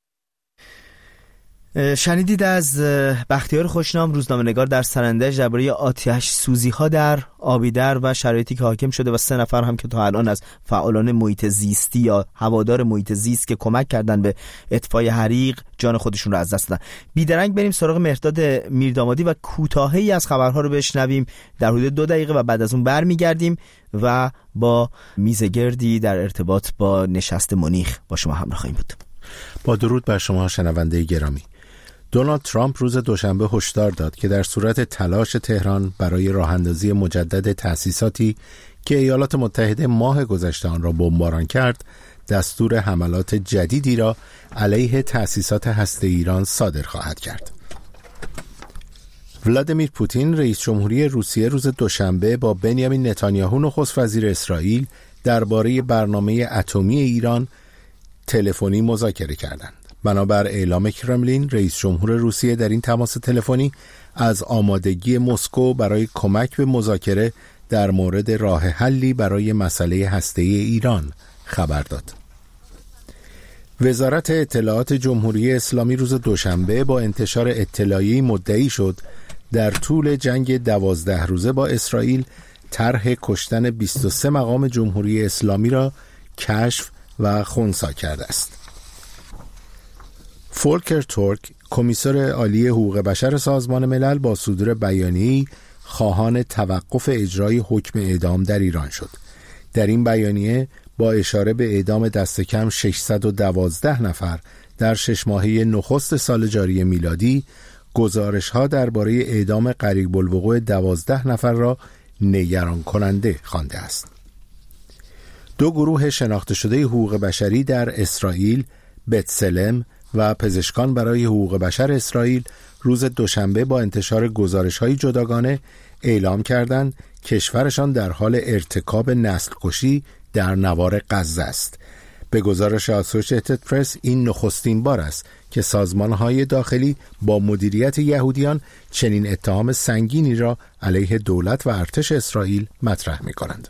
شنیدید از بختیار خوشنام، روزنامه‌نگار در سرندج، درباره آتش سوزی‌ها در آبیدر و شرایطی که حاکم شده و 3 نفر هم که تا الان از فعالان محیط زیستی یا هوادار محیط زیست که کمک کردن به اطفای حریق جان خودشون رو از دست دادن. بیدرنگ بریم سراغ مهرداد میردامادی و کوتاهی از خبرها رو بشنویم در حدود 2 دقیقه و بعد از اون برمیگردیم و با میزگردی در ارتباط با نشست مونیخ با شما همراه خواهیم بود.
با درود بر شما شنونده گرامی. دونالد ترامپ روز دوشنبه هشدار داد که در صورت تلاش تهران برای راه‌اندازی مجدد تأسیساتی که ایالات متحده ماه گذشته آن را بمباران کرد، دستور حملات جدیدی را علیه تأسیسات هسته‌ای ایران صادر خواهد کرد. ولادیمیر پوتین رئیس جمهوری روسیه روز دوشنبه با بنیامین نتانیاهو نخست وزیر اسرائیل درباره برنامه اتمی ایران تلفنی مذاکره کردند. بنابر اعلام کرملین، رئیس جمهور روسیه در این تماس تلفنی از آمادگی مسکو برای کمک به مذاکره در مورد راه حلی برای مسئله هسته‌ای ایران خبر داد. وزارت اطلاعات جمهوری اسلامی روز دوشنبه با انتشار اطلاعیه‌ای مدعی شد در طول جنگ 12 روزه با اسرائیل طرح کشتن 23 مقام جمهوری اسلامی را کشف و خنثی کرده است. فولکر تورک، کمیسر عالی حقوق بشر سازمان ملل، با صدور بیانیه‌ای خواهان توقف اجرای حکم اعدام در ایران شد. در این بیانیه با اشاره به اعدام دست کم 612 نفر در 6 ماهه نخست سال جاری میلادی، گزارش‌ها درباره اعدام قریب الوقوع 12 نفر را نگران کننده خوانده است. 2 گروه شناخته شده حقوق بشری در اسرائیل، بتسلم و پزشکان برای حقوق بشر اسرائیل، روز دوشنبه با انتشار گزارش‌های جداگانه اعلام کردند کشورشان در حال ارتکاب نسل کشی در نوار غزه است. به گزارش اسوسییتد پرس، این نخستین بار است که سازمان‌های داخلی با مدیریت یهودیان چنین اتهام سنگینی را علیه دولت و ارتش اسرائیل مطرح می‌کنند.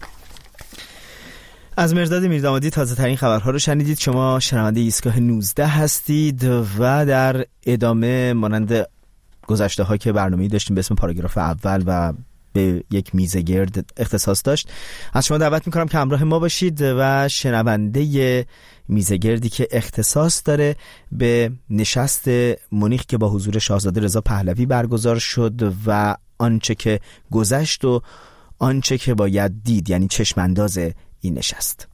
از مهرداد میردامادی تازه ترین خبرها رو شنیدید. شما شنونده ایستگاه 19 هستید و در ادامه مانند گذشته ها که برنامه‌ای داشتیم به اسم پاراگراف اول و به یک میزگرد اختصاص داشت، از شما دعوت میکنم که همراه ما باشید و شنونده میزگردی که اختصاص داره به نشست مونیخ که با حضور شاهزاده رضا پهلوی برگزار شد و آنچه که گذشت و آنچه که باید دید، یعنی چشمانداز این نشست.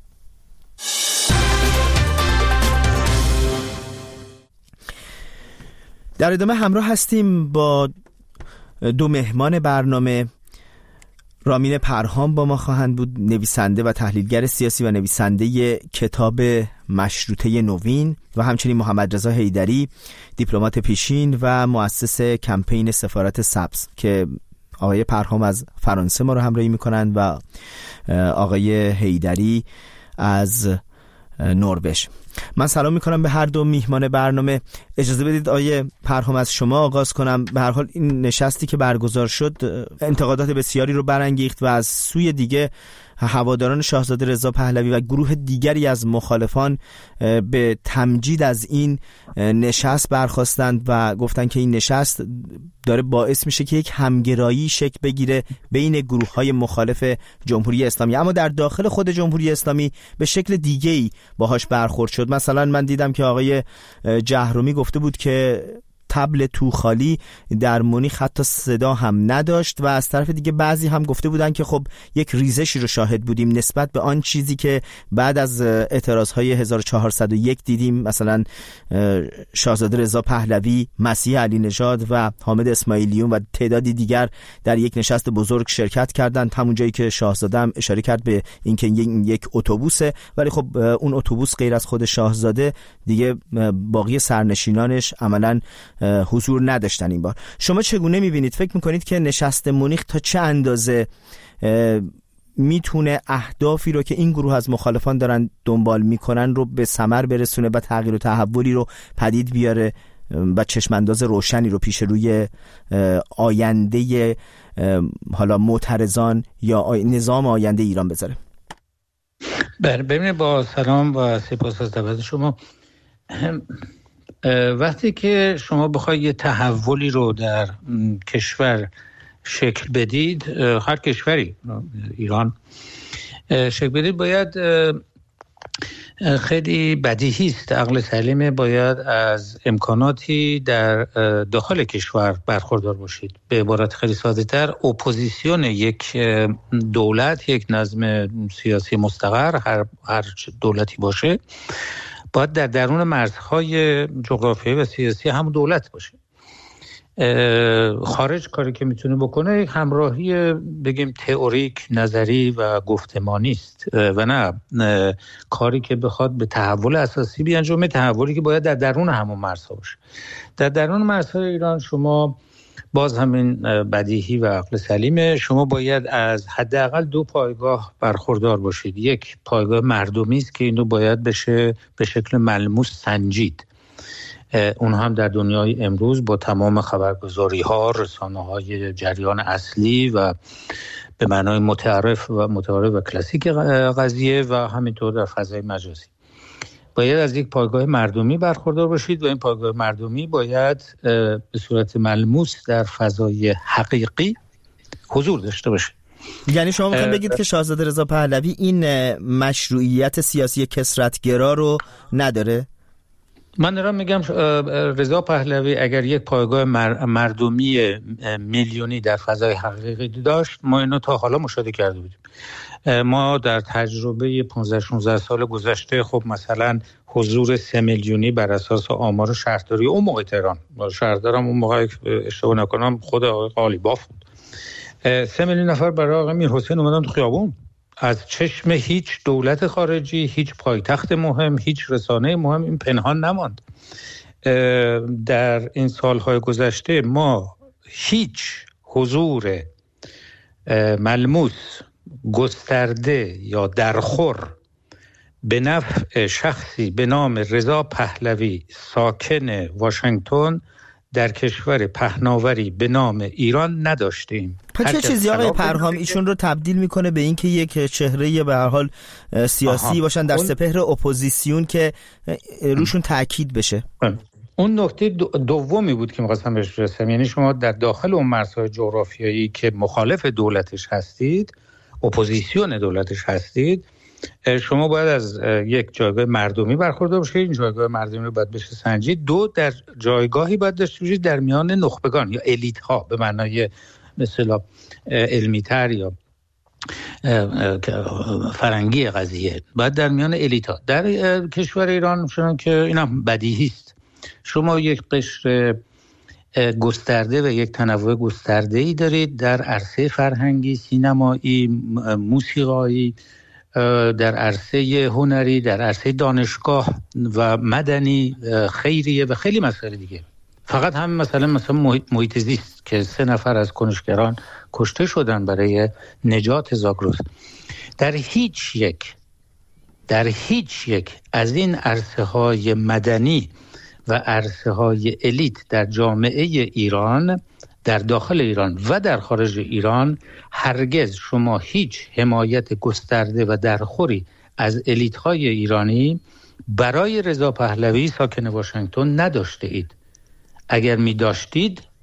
در ادامه همراه هستیم با 2 مهمان برنامه. رامین پرهام با ما خواهند بود، نویسنده و تحلیلگر سیاسی و نویسنده کتاب مشروطه نوین، و همچنین محمد رضا حیدری، دیپلمات پیشین و مؤسس کمپین سفارت سبز که آقای پرهام از فرانسه ما رو همراهی میکنند و آقای حیدری از نروژ. من سلام میکنم به هر 2 میهمان برنامه. اجازه بدید آقای پرهام از شما آغاز کنم. به هر حال این نشستی که برگزار شد انتقادات بسیاری رو برانگیخت و از سوی دیگه هواداران شاهزاده رضا پهلوی و گروه دیگری از مخالفان به تمجید از این نشست برخاستند و گفتن که این نشست داره باعث میشه که یک همگرایی شکل بگیره بین گروه‌های مخالف جمهوری اسلامی، اما در داخل خود جمهوری اسلامی به شکل دیگه‌ای باهاش برخورد شد. مثلا من دیدم که آقای جهرومی گفته بود که طبل توخالی در مونیخ حتی صدا هم نداشت و از طرف دیگه بعضی هم گفته بودن که خب یک ریزشی رو شاهد بودیم نسبت به آن چیزی که بعد از اعتراضهای 1401 دیدیم، مثلا شاهزاده رضا پهلوی، مسیح علی نژاد و حامد اسماعیلیون و تعدادی دیگر در یک نشست بزرگ شرکت کردند، همون جایی که شاهزاده هم اشاره کرد به اینکه یک اتوبوسه، ولی خب اون اتوبوس غیر از خود شاهزاده دیگه باقی سرنشینانش عملاً حضور نداشتن. این بار شما چگونه می‌بینید؟ فکر می‌کنید که نشست مونیخ تا چه اندازه میتونه اهدافی رو که این گروه از مخالفان دارن دنبال میکنن رو به ثمر برسونه و تغییر و تحولی رو پدید بیاره و چشمانداز روشنی رو پیش روی آینده حالا معترضان یا نظام آینده ایران بذاره؟
ببینید، با سلام و سپاس از دعوت شما. وقتی که شما بخوای یه تحولی رو در کشور شکل بدید، هر کشوری، ایران شکل بدید، باید خیلی بدیهی است، عقل سلیم باید از امکاناتی در داخل کشور برخوردار باشید. به عبارت خیلی ساده تر، اپوزیسیون یک دولت، یک نظم سیاسی مستقر، هر دولتی باشه، باید در درون مرزهای جغرافیایی و سیاسی همون دولت باشه. خارج کاری که میتونه بکنه همراهی بگیم تئوریک، نظری و گفتمانی است و نه کاری که بخواد به تحول اساسی بیانجامه، تحولی که باید در درون همون مرزها باشه. در درون مرزهای ایران شما باز همین بدیهی و عقل سلیمه، شما باید از حداقل 2 پایگاه برخوردار باشید. یک پایگاه مردمی است که اینو باید بشه به شکل ملموس سنجید. اون هم در دنیای امروز با تمام خبرگزاری‌ها، رسانه‌های جریان اصلی و به معنای متعارف و کلاسیک قضیه و همینطور در فضای مجازی باید از یک پایگاه مردمی برخوردار باشید و این پایگاه مردمی باید به صورت ملموس در فضای حقیقی حضور داشته باشه.
یعنی شما میخواید بگید که شاهزاده رضا پهلوی این مشروعیت سیاسی کثرت‌گرا رو نداره؟
من دارم میگم رضا پهلوی اگر یک پایگاه مردمی میلیونی در فضای حقیقی داشت، ما اینو تا حالا مشاهده کرده بودیم. ما در تجربه 15-16 سال گذشته خب مثلا حضور 3 میلیونی بر اساس آمار شهرداری اون موقع تهران، شهردارم اون موقع اشتباه نکنم خود آقای قالیباف بود، 3 میلیون نفر برای آقای میرحسین اومدن تو خیابون. از چشم هیچ دولت خارجی، هیچ پایتخت مهم، هیچ رسانه مهم این پنهان نماند. در این سالهای گذشته ما هیچ حضور ملموس، گسترده یا درخور به نفع شخصی به نام رضا پهلوی ساکن واشنگتن در کشور پهناوری به نام ایران نداشتیم.
پس چه چیزی آقای پرهام ایشون رو تبدیل میکنه به اینکه یک چهره به هر حال سیاسی باشن در سپهر اپوزیسیون که روشون تاکید بشه؟
اون نکته دومی بود که می‌خواستم بهش برسم. یعنی شما در داخل اون مرزهای جغرافیایی که مخالف دولتش هستید، اپوزیسیون دولتش هستید، شما باید از یک جایگاه مردمی برخوردار باشید. این جایگاه مردمی رو باید بشه سنجید. 2 در جایگاهی باید داشته باشید در میان نخبگان یا الیت ها به معنای مثلا علمی تر یا فرنگی قضیه، باید در میان الیت ها. در کشور ایران چون که اینم بدیهی است، شما یک قشر گسترده و یک تنوع گسترده‌ای دارید در عرصه فرهنگی، سینمایی، موسیقایی، در عرصه هنری، در عرصه دانشگاه و مدنی، خیریه و خیلی مسائل دیگه. فقط هم مثلا محیط زیست که 3 نفر از کنشگران کشته شدن برای نجات زاگرس. در هیچ یک از این عرصه های مدنی و عرصه های الیت در جامعه ایران، در داخل ایران و در خارج ایران، هرگز شما هیچ حمایت گسترده و درخوری از الیت های ایرانی برای رضا پهلوی ساکن واشنگتن نداشته اید. اگر می داشتید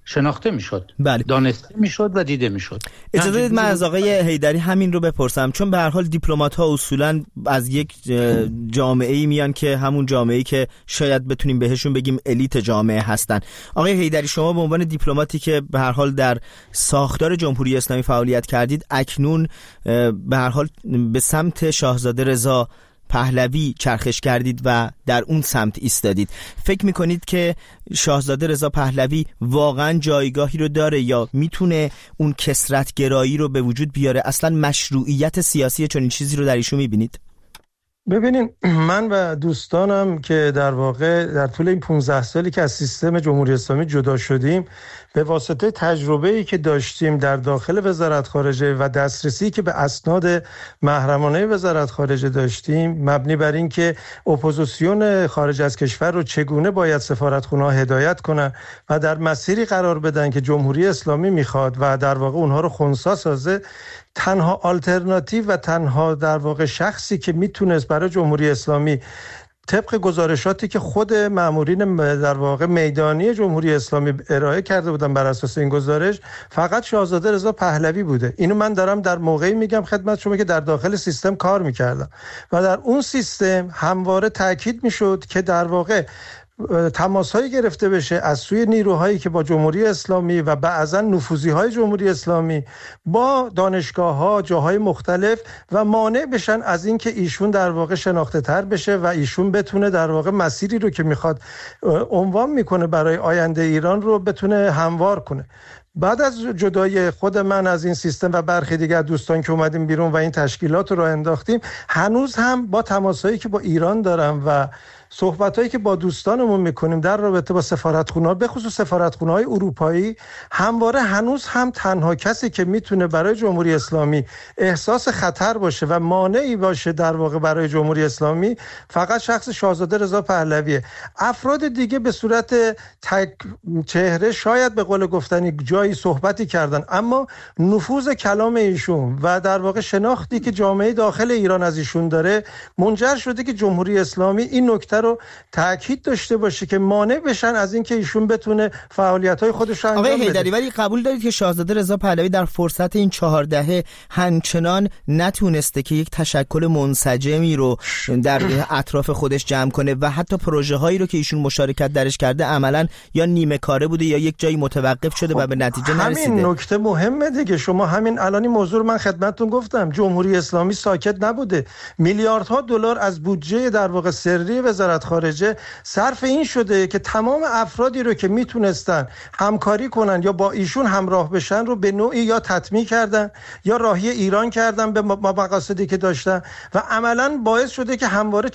شناخته میشد،
بله.
دانسته میشد و دیده میشد.
اجازه بدید من از آقای حیدری همین رو بپرسم، چون به هر حال دیپلمات‌ها اصولاً از یک جامعه‌ای میان که همون جامعه‌ای که شاید بتونیم بهشون بگیم الیت جامعه هستن. آقای حیدری، شما به عنوان دیپلماتی که به هر حال در ساختار جمهوری اسلامی فعالیت کردید، اکنون به هر حال به سمت شاهزاده رضا پهلوی چرخش کردید و در اون سمت ایستادید. فکر میکنید که شاهزاده رضا پهلوی واقعا جایگاهی رو داره یا میتونه اون کثرت گرایی رو به وجود بیاره؟ اصلا مشروعیت سیاسی چنین چیزی رو در ایشون میبینید؟
ببینین، من و دوستانم که در واقع در طول این 15 سالی که از سیستم جمهوری اسلامی جدا شدیم، به واسطه تجربه‌ای که داشتیم در داخل وزارت خارجه و دسترسی که به اسناد محرمانه وزارت خارجه داشتیم، مبنی بر این که اپوزیسیون خارج از کشور رو چگونه باید سفارتخونه‌ها هدایت کنن و در مسیری قرار بدن که جمهوری اسلامی میخواد و در واقع اونها رو خنثی سازه، تنها آلترناتیو و تنها در واقع شخصی که میتونست برای جمهوری اسلامی طبق گزارشاتی که خود مامورین در واقع میدانی جمهوری اسلامی ارائه کرده بودن بر اساس این گزارش، فقط شاهزاده رضا پهلوی بوده. اینو من دارم در موقعی میگم خدمت شما که در داخل سیستم کار میکردم و در اون سیستم همواره تاکید میشد که در واقع تماس‌هایی گرفته بشه از سوی نیروهایی که با جمهوری اسلامی و بعضا نفوذی‌های جمهوری اسلامی با دانشگاه‌ها جاهای مختلف و مانع بشن از این که ایشون در واقع شناخته تر بشه و ایشون بتونه در واقع مسیری رو که میخواد عنوان میکنه برای آینده ایران رو بتونه هموار کنه. بعد از جدای خود من از این سیستم و برخی دیگر دوستان که اومدیم بیرون و این تشکیلات رو انداختیم، هنوز هم با تماسایی که با ایران دارم و صحبتایی که با دوستانمون میکنیم در رابطه با سفارتخونه‌ها، به خصوص سفارتخونه‌های اروپایی، همواره هنوز هم تنها کسی که میتونه برای جمهوری اسلامی احساس خطر باشه و مانعی باشه در واقع برای جمهوری اسلامی، فقط شخص شاهزاده رضا پهلویه. افراد دیگه به صورت تک چهره شاید به قول گفتنی جایی صحبتی کردن، اما نفوذ کلام ایشون و در واقع شناختی که جامعه داخل ایران از ایشون داره منجر شده که جمهوری اسلامی این نکته رو تاکید داشته باشه که مانع بشن از اینکه ایشون بتونه فعالیت‌های خودش رو انجام بده.
آقای حیدری، ولی قبول دارید که شاهزاده رضا پهلوی در فرصت این 4 دهه همچنان نتونسته که یک تشکل منسجمی رو در اطراف خودش جمع کنه و حتی پروژه‌هایی رو که ایشون مشارکت درش کرده عملاً یا نیمه کاره بوده یا یک جایی متوقف شده و به نتیجه نرسیده؟
همین نکته مهمه دیگه. شما همین الانی موضوع من خدمتتون گفتم، جمهوری اسلامی ساکت نبوده. میلیاردها دلار از بودجه در واقع سری وزارت خارجه صرف این شده که تمام افرادی رو که میتونستن همکاری کنن یا با ایشون همراه بشن رو به نوعی یا تطمیع کردن یا راهی ایران کردن به مقاصدی که داشتن و عملاً باعث شده که همواره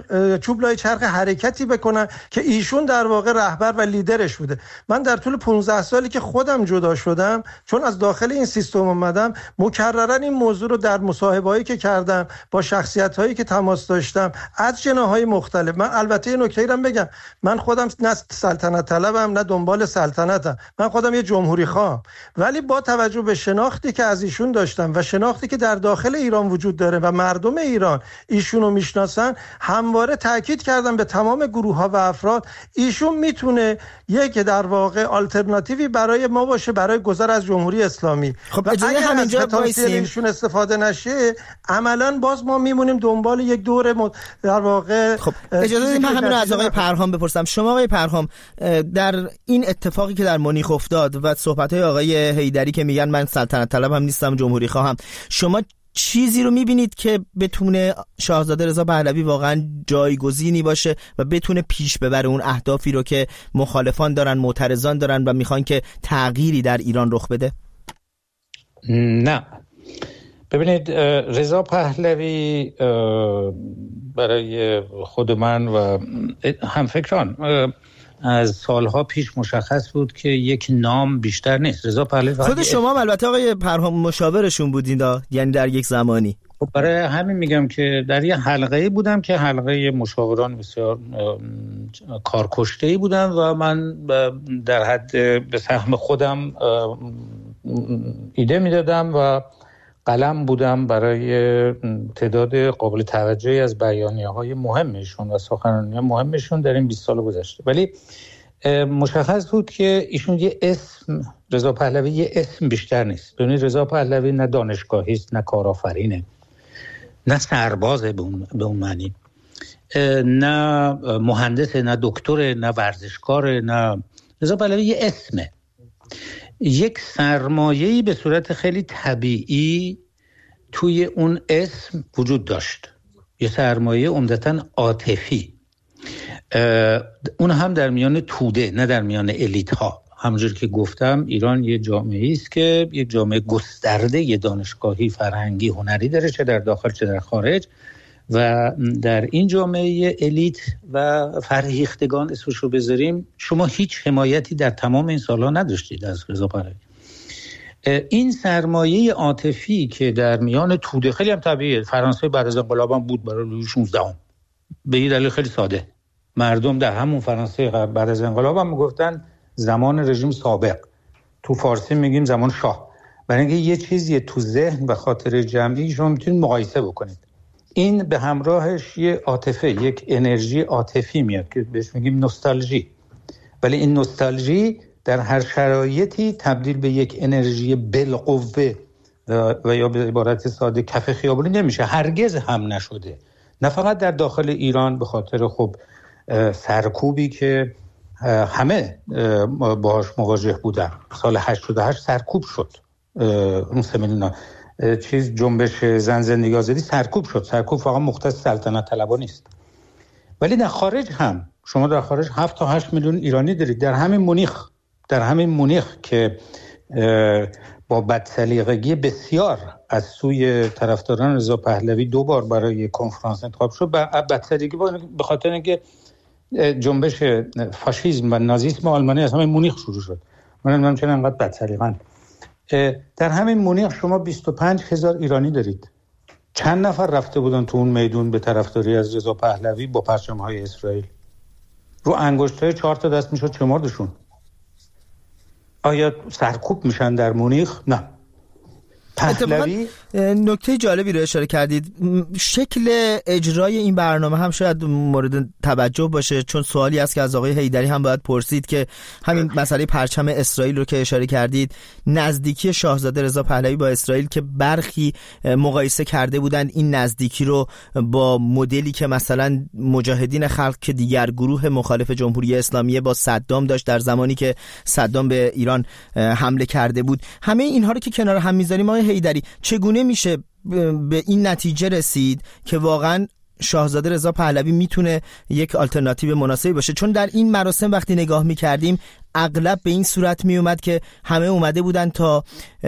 چوب لای چرخ حرکتی بکنن که ایشون در واقع رهبر و لیدرش بوده. من در طول 15 سالی که خودم جدا شدم، چون از داخل این سیستم اومدم، مکررا این موضوع رو در مصاحبه‌هایی که کردم با شخصیت‌هایی که تماس داشتم از جناح‌های مختلف، من البته یه نکته‌ای رو بگم، من خودم نه سلطنت طلبم نه دنبال سلطنتم، من خودم یه جمهوری خواهم، ولی با توجه به شناختی که از ایشون داشتم و شناختی که در داخل ایران وجود داره و مردم ایران ایشونو میشناسن، همواره تاکید کردم به تمام گروه‌ها و افراد ایشون میتونه یک در واقع آلترناتیوی برای ما باشه برای گذر از جمهوری اسلامی.
خب اجازه همینجا وایسیم،
ایشون استفاده نشه عملاً باز ما میمونیم دنبال یک دور در واقع.
خب اجازه بدید من همین رو از آقای پرهام بپرسم. شما آقای پرهام، در این اتفاقی که در مونیخ افتاد و صحبت‌های آقای حیدری که میگن من سلطنت طلب هم نیستم جمهوری خواهم، شما چیزی رو میبینید که بتونه شاهزاده رضا پهلوی واقعا جایگزینی باشه و بتونه پیش ببره اون اهدافی رو که مخالفان دارن، معترضان دارن و میخوان که تغییری در ایران رخ بده؟
نه، ببینید، رضا پهلوی برای خود من و همفکران از سالها پیش مشخص بود که یک نام بیشتر نیست. رضا پهلوی
خود شما هم البته آقای پرهام مشاورشون بودین، یعنی در یک زمانی.
خب برای همین میگم که در یه حلقه‌ای بودم که حلقه مشاوران بسیار کارکشته‌ای بودن و من در حد به سهم خودم ایده میدادم و قلم بودم برای تعداد قابل توجهی از بیانیه‌های مهمشون و سخنرانی‌های مهمشون در این 20 سال گذشته. ولی مشخص بود که ایشون یه اسم، رضا پهلوی یه اسم بیشتر نیست. ببینید رضا پهلوی نه دانشگاهی است، نه کارآفرینه، نه سربازه به اون معنی، نه مهندسه، نه دکتره، نه ورزشکاره، نه. رضا پهلوی یه اسمه. یک سرمایه‌ای به صورت خیلی طبیعی توی اون اسم وجود داشت، یه سرمایه عمدتاً عاطفی، اون هم در میان توده نه در میان الیت ها. همونجور که گفتم ایران یه جامعه است که یک جامعه گسترده، یه دانشگاهی، فرهنگی، هنری داره، چه در داخل چه در خارج، و در این جامعه الیت و فرهیختگان اسمش رو بذاریم، شما هیچ حمایتی در تمام این سالها نداشتید از رضا پهلوی. این سرمایه عاطفی که در میان توده، خیلی هم طبیعیه، فرانسه بعد از انقلاب هم بود برای لویی 16 به این دلیل خیلی ساده. مردم در همون فرانسه بعد از انقلاب هم میگفتن زمان رژیم سابق، تو فارسی میگیم زمان شاه، برای اینکه یه چیزی تو ذهن و خاطر جمعی شما میتونید مقایسه بکنید. این به همراهش یه عاطفه، یک انرژی عاطفی میاد که بهش میگیم نوستالژی، ولی این نوستالژی در هر شرایطی تبدیل به یک انرژی بالقوه و یا به عبارت ساده کف خیابونی نمیشه، هرگز هم نشده. نه فقط در داخل ایران به خاطر خب سرکوبی که همه باهاش مواجه بودن. سال 88 سرکوب شد، اون 3 میلیون چیز جنبش زن زندگی آزادی سرکوب شد. سرکوب فقط مختص سلطنت طلبا نیست، ولی در خارج هم شما در خارج 7 تا 8 میلیون ایرانی دارید. در همین مونیخ که با بدسلیقگی بسیار از سوی طرفداران رضا پهلوی 2 بار برای کنفرانس انتخاب شد، بدسلیقگی به خاطر اینکه جنبش فاشیسم و نازیسم آلمانی از همین مونیخ شروع شد. من نمیدونم چرا انقدر بدسلیقن. در همین مونیخ شما 25,000 ایرانی دارید. چند نفر رفته بودن تو اون میدون به طرفداری از رضا پهلوی با پرچم‌های اسرائیل؟ رو انگشت‌های 4 تا دست میشد شماردشون. آیا سرکوب میشن در مونیخ؟ نه. پهلوی
نکته جالبی رو اشاره کردید. شکل اجرای این برنامه هم شاید مورد توجه باشه، چون سوالی است که از آقای حیدری هم باید پرسید که همین مسئله پرچم اسرائیل رو که اشاره کردید، نزدیکی شاهزاده رضا پهلوی با اسرائیل که برخی مقایسه کرده بودند این نزدیکی رو با مدلی که مثلا مجاهدین خلق که دیگر گروه مخالف جمهوری اسلامی با صدام داشت در زمانی که صدام به ایران حمله کرده بود. همه اینها رو که کنار هم میذاریم آقای حیدری، چگونه میشه به این نتیجه رسید که واقعا شاهزاده رضا پهلوی میتونه یک آلترناتیو مناسبی باشه؟ چون در این مراسم وقتی نگاه میکردیم اغلب به این صورت میومد که همه اومده بودن تا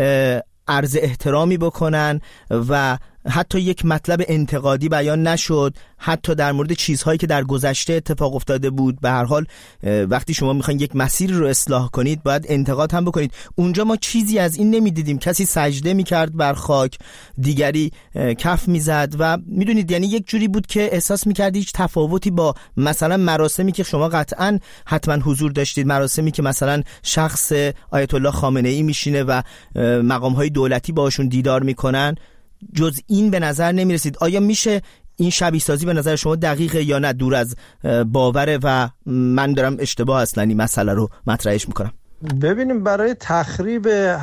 عرض احترامی بکنن و حتی یک مطلب انتقادی بیان نشد، حتی در مورد چیزهایی که در گذشته اتفاق افتاده بود. به هر حال وقتی شما میخواین یک مسیر رو اصلاح کنید باید انتقاد هم بکنید. اونجا ما چیزی از این نمیدیدیم. کسی سجده میکرد بر خاک، دیگری کف میزد و میدونید یعنی یک جوری بود که احساس میکردی هیچ تفاوتی با مثلا مراسمی که شما قطعا حتما حضور داشتید، مراسمی که مثلا شخص آیت الله خامنه ای میشینه و مقامهای دولتی باشون دیدار میکنن، جز این به نظر نمی رسید. آیا میشه این شبیه سازی به نظر شما دقیقه یا نه دور از باوره و من دارم اشتباه اصلا این مسئله رو مطرحش میکنم؟
ببینیم برای تخریب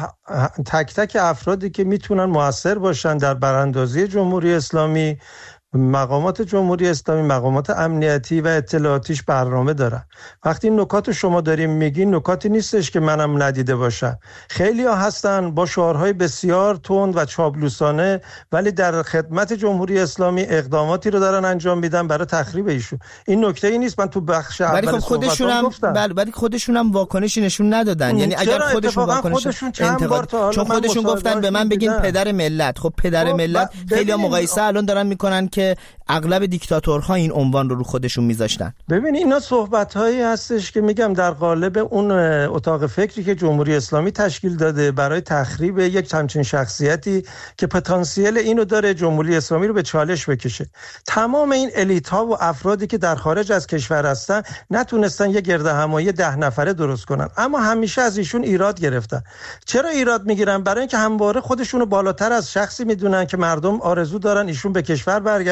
تک تک افرادی که میتونن مؤثر باشن در براندازی جمهوری اسلامی، مقامات جمهوری اسلامی، مقامات امنیتی و اطلاعاتیش برنامه دارن. وقتی این نکات شما داریم میگین، نکاتی نیستش که منم ندیده باشم. خیلی ها هستن با شعارهای بسیار تند و چابلوسانه ولی در خدمت جمهوری اسلامی اقداماتی رو دارن انجام میدن برای تخریب ایشون. این نکته ای نیست. من تو بخش اول
خودشون گفتم ولی خودشون هم واکنشی نشون ندادن. یعنی اگر خودشون واکنش چون خودشون گفتن به من بگین پدر ملت. خب پدر ملت خیلی ها مقایسه الان دارن میکنن که اغلب دیکتاتورها این عنوان رو خودشون میذاشتن.
ببین اینا صحبت‌هایی هستش که میگم در قالب اون اتاق فکری که جمهوری اسلامی تشکیل داده برای تخریب یک همچین شخصیتی که پتانسیل اینو داره جمهوری اسلامی رو به چالش بکشه. تمام این الیت‌ها و افرادی که در خارج از کشور هستن نتونستن یه گردهمایی 10 نفره درست کنن، اما همیشه از ایشون ایراد گرفتن. چرا ایراد میگیرن؟ برای اینکه همواره خودشونو بالاتر از شخصی میدونن که مردم آرزو دارن ایشون به کشور برگردن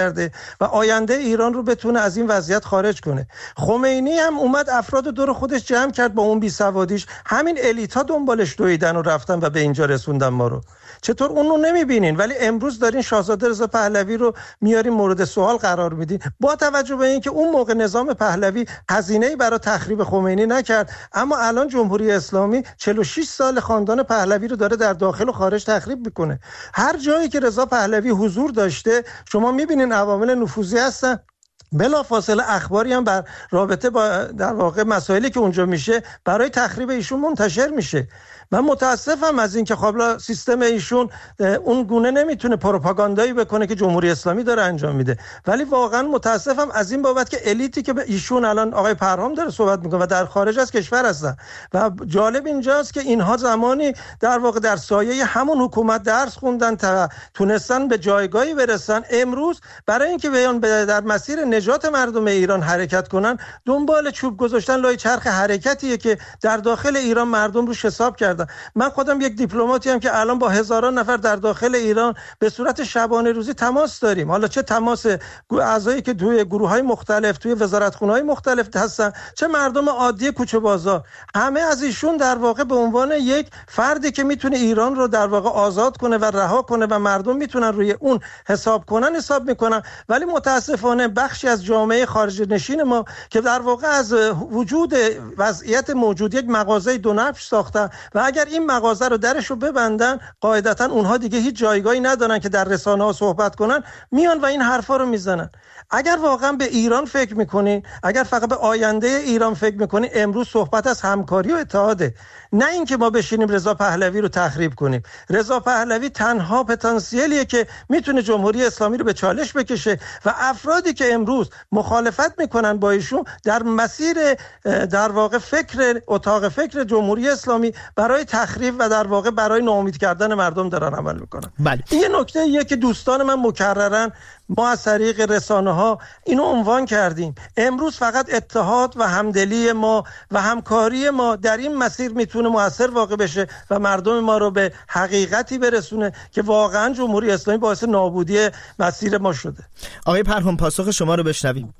برگرده و آینده ایران رو بتونه از این وضعیت خارج کنه. خمینی هم اومد افراد دور خودش جمع کرد با اون بیسوادیش، همین الیت‌ها دنبالش دویدن و رفتن و به اینجا رسوندن ما رو. چطور اون رو نمیبینین ولی امروز دارین شاهزاده رضا پهلوی رو میارین مورد سوال قرار میدین، با توجه به اینکه اون موقع نظام پهلوی هزینه‌ای برای تخریب خمینی نکرد، اما الان جمهوری اسلامی 46 سال خاندان پهلوی رو داره در داخل و خارج تخریب میکنه. هر جایی که رضا پهلوی حضور داشته شما میبینین عوامل نفوذی هستن، بلافاصله اخباری هم بر رابطه با در واقع مسائلی که اونجا میشه برای تخریب ایشون منتشر میشه. من متاسفم از این که خب سیستم ایشون اون گونه نمیتونه پروپاگاندایی بکنه که جمهوری اسلامی داره انجام میده، ولی واقعا متاسفم از این بابت که الیتی که به ایشون الان آقای پرهام داره صحبت میکنه و در خارج از کشور هستن و جالب اینجاست که اینها زمانی در واقع در سایه همون حکومت درس خوندن تا تونستن به جایگاهی برسن، امروز برای اینکه بیان در مسیر نجات مردم ایران حرکت کنن دنبال چوب گذاشتن لای چرخ حرکتیه که در داخل ایران مردم روش حساب کردن. من خودم یک دیپلماتی هم که الان با هزاران نفر در داخل ایران به صورت شبانه روزی تماس داریم، حالا چه تماس اعضایی که توی گروه‌های مختلف توی وزارتخونه‌های مختلف هستن، چه مردم عادی کوچه بازار، همه از ایشون در واقع به عنوان یک فردی که میتونه ایران رو در واقع آزاد کنه و رها کنه و مردم میتونن روی اون حساب میکنن. ولی متاسفانه بخشی از جامعه خارج نشین ما که در واقع از وجود وضعیت موجود یک مغازه دو نفش ساختن و اگر این مغازه رو درش رو ببندن قاعدتا اونها دیگه هیچ جایگاهی ندارن که در رسانه‌ها صحبت کنن، میان و این حرفا رو میزنن. اگر واقعا به ایران فکر میکنین، اگر فقط به آینده ایران فکر میکنین، امروز صحبت از همکاری و اتحاده، نه اینکه ما بشینیم رضا پهلوی رو تخریب کنیم. رضا پهلوی تنها پتانسیلیه که میتونه جمهوری اسلامی رو به چالش بکشه و افرادی که امروز مخالفت میکنن با ایشون در مسیر در واقع اتاق فکر جمهوری اسلامی برای تخریب و در واقع برای ناامید کردن مردم دارن عمل میکنن.
بله.
این نکته ایه که دوستان من مکررن ما از طریق رسانه‌ها اینو عنوان کردیم. امروز فقط اتحاد و همدلی ما و همکاری ما در این مسیر میتونه مؤثر واقع بشه و مردم ما رو به حقیقتی برسونه که واقعا جمهوری اسلامی باعث نابودی مسیر ما شده.
آقای پرهام پاسخ شما رو بشنویم.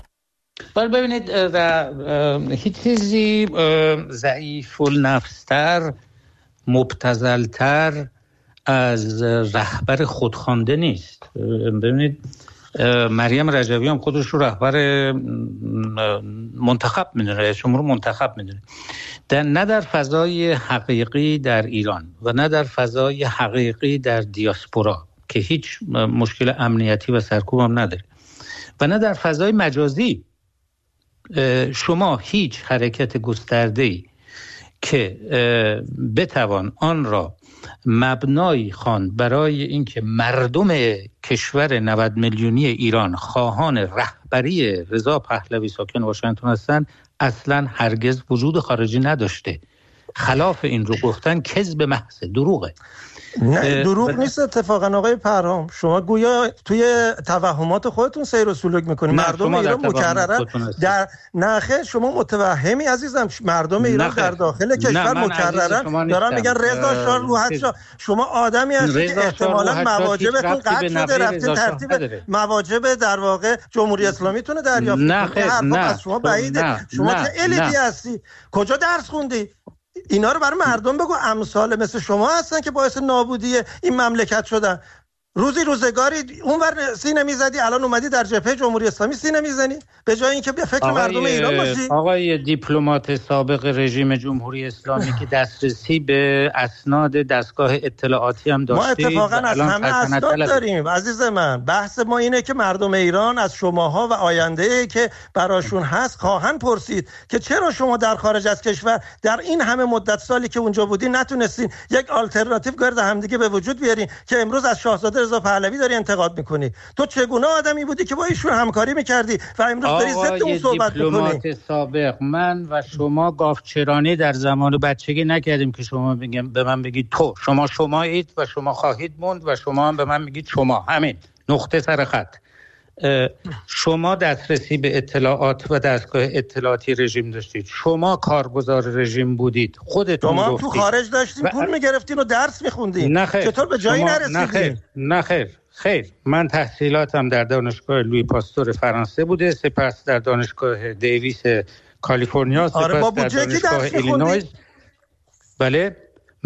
بله ببینید هیچ چیزی ضعیف النفستر مبتذلتر از رهبر خودخوانده نیست. ببینید مریم رجوی هم خودش رو رهبر منتخب میدونه، رئیس جمهور منتخب میدونه، نه در فضای حقیقی در ایران و نه در فضای حقیقی در دیاسپورا که هیچ مشکل امنیتی و سرکوب هم نداره و نه در فضای مجازی. شما هیچ حرکت گسترده‌ای که بتوان آن را مبنایی خواند برای اینکه مردم کشور 90 میلیونی ایران خواهان رهبری رضا پهلوی ساکن واشنگتن هستند اصلا هرگز وجود خارجی نداشته. خلاف این رو گفتن کذب محض، دروغه.
نه دروغ نیست اتفاقا آقای پرهام، شما گویا توی توهمات خودتون سیر و سلوک میکنید. مردم ایران مکررن در نخیر شما متوهمی عزیزم، مردم ایران در داخل کشور مکررن دارن میگن رضا شاه روحت شاه. شما آدمی هستید که احتمالاً مواجبتون قطع شده، رفتید ترتیب مواجب در واقع جمهوری اسلامی تونه دریافت کنید. از شما بعیده. شما که الیتی هستی، کجا درس خوندی؟ اینا رو برای مردم بگو. امثال مثل شما هستن که باعث نابودی این مملکت شدن. روزگاری اونور سینه میزدی، الان اومدی در جبهه جمهوری اسلامی سینه میزنی به جای اینکه به فکر مردم ایران باشی.
آقای دیپلمات سابق رژیم جمهوری اسلامی که دسترسی به اسناد دستگاه اطلاعاتی هم داشتید،
ما اتفاقا از همه اسناد داریم عزیز من. بحث ما اینه که مردم ایران از شماها و آینده‌ای که براشون هست خواهن پرسید که چرا شما در خارج از کشور در این همه مدت سالی که اونجا بودین نتونستین یک آلترناتیو گرد همدیگه به وجود بیارین که امروز از شاهزاده رضا پهلوی داری انتقاد میکنی. تو چگونه آدمی بودی که با ایشون همکاری میکردی و امروز داری ضد اون صحبت میکنی؟
دیپلمات سابق، من و شما گافچرانی در زمان بچگی نکردیم که شما به من بگید تو، شما شمایید و شما خواهید موند و شما هم به من میگید شما، همین نقطه سر خط. شما دسترسی به اطلاعات و دستگاه اطلاعاتی رژیم داشتید، شما کارگزار رژیم بودید، خودتون گفتید.
تو خارج داشتین پول میگرفتین و درس میخوندین، چطور به جایی نرسیدین؟
نه خیر خیر، من تحصیلاتم در دانشگاه لویی پاستور فرانسه بوده، سپس در دانشگاه دیویس کالیفرنیا، سپس در دانشگاه ایلینویز. بله،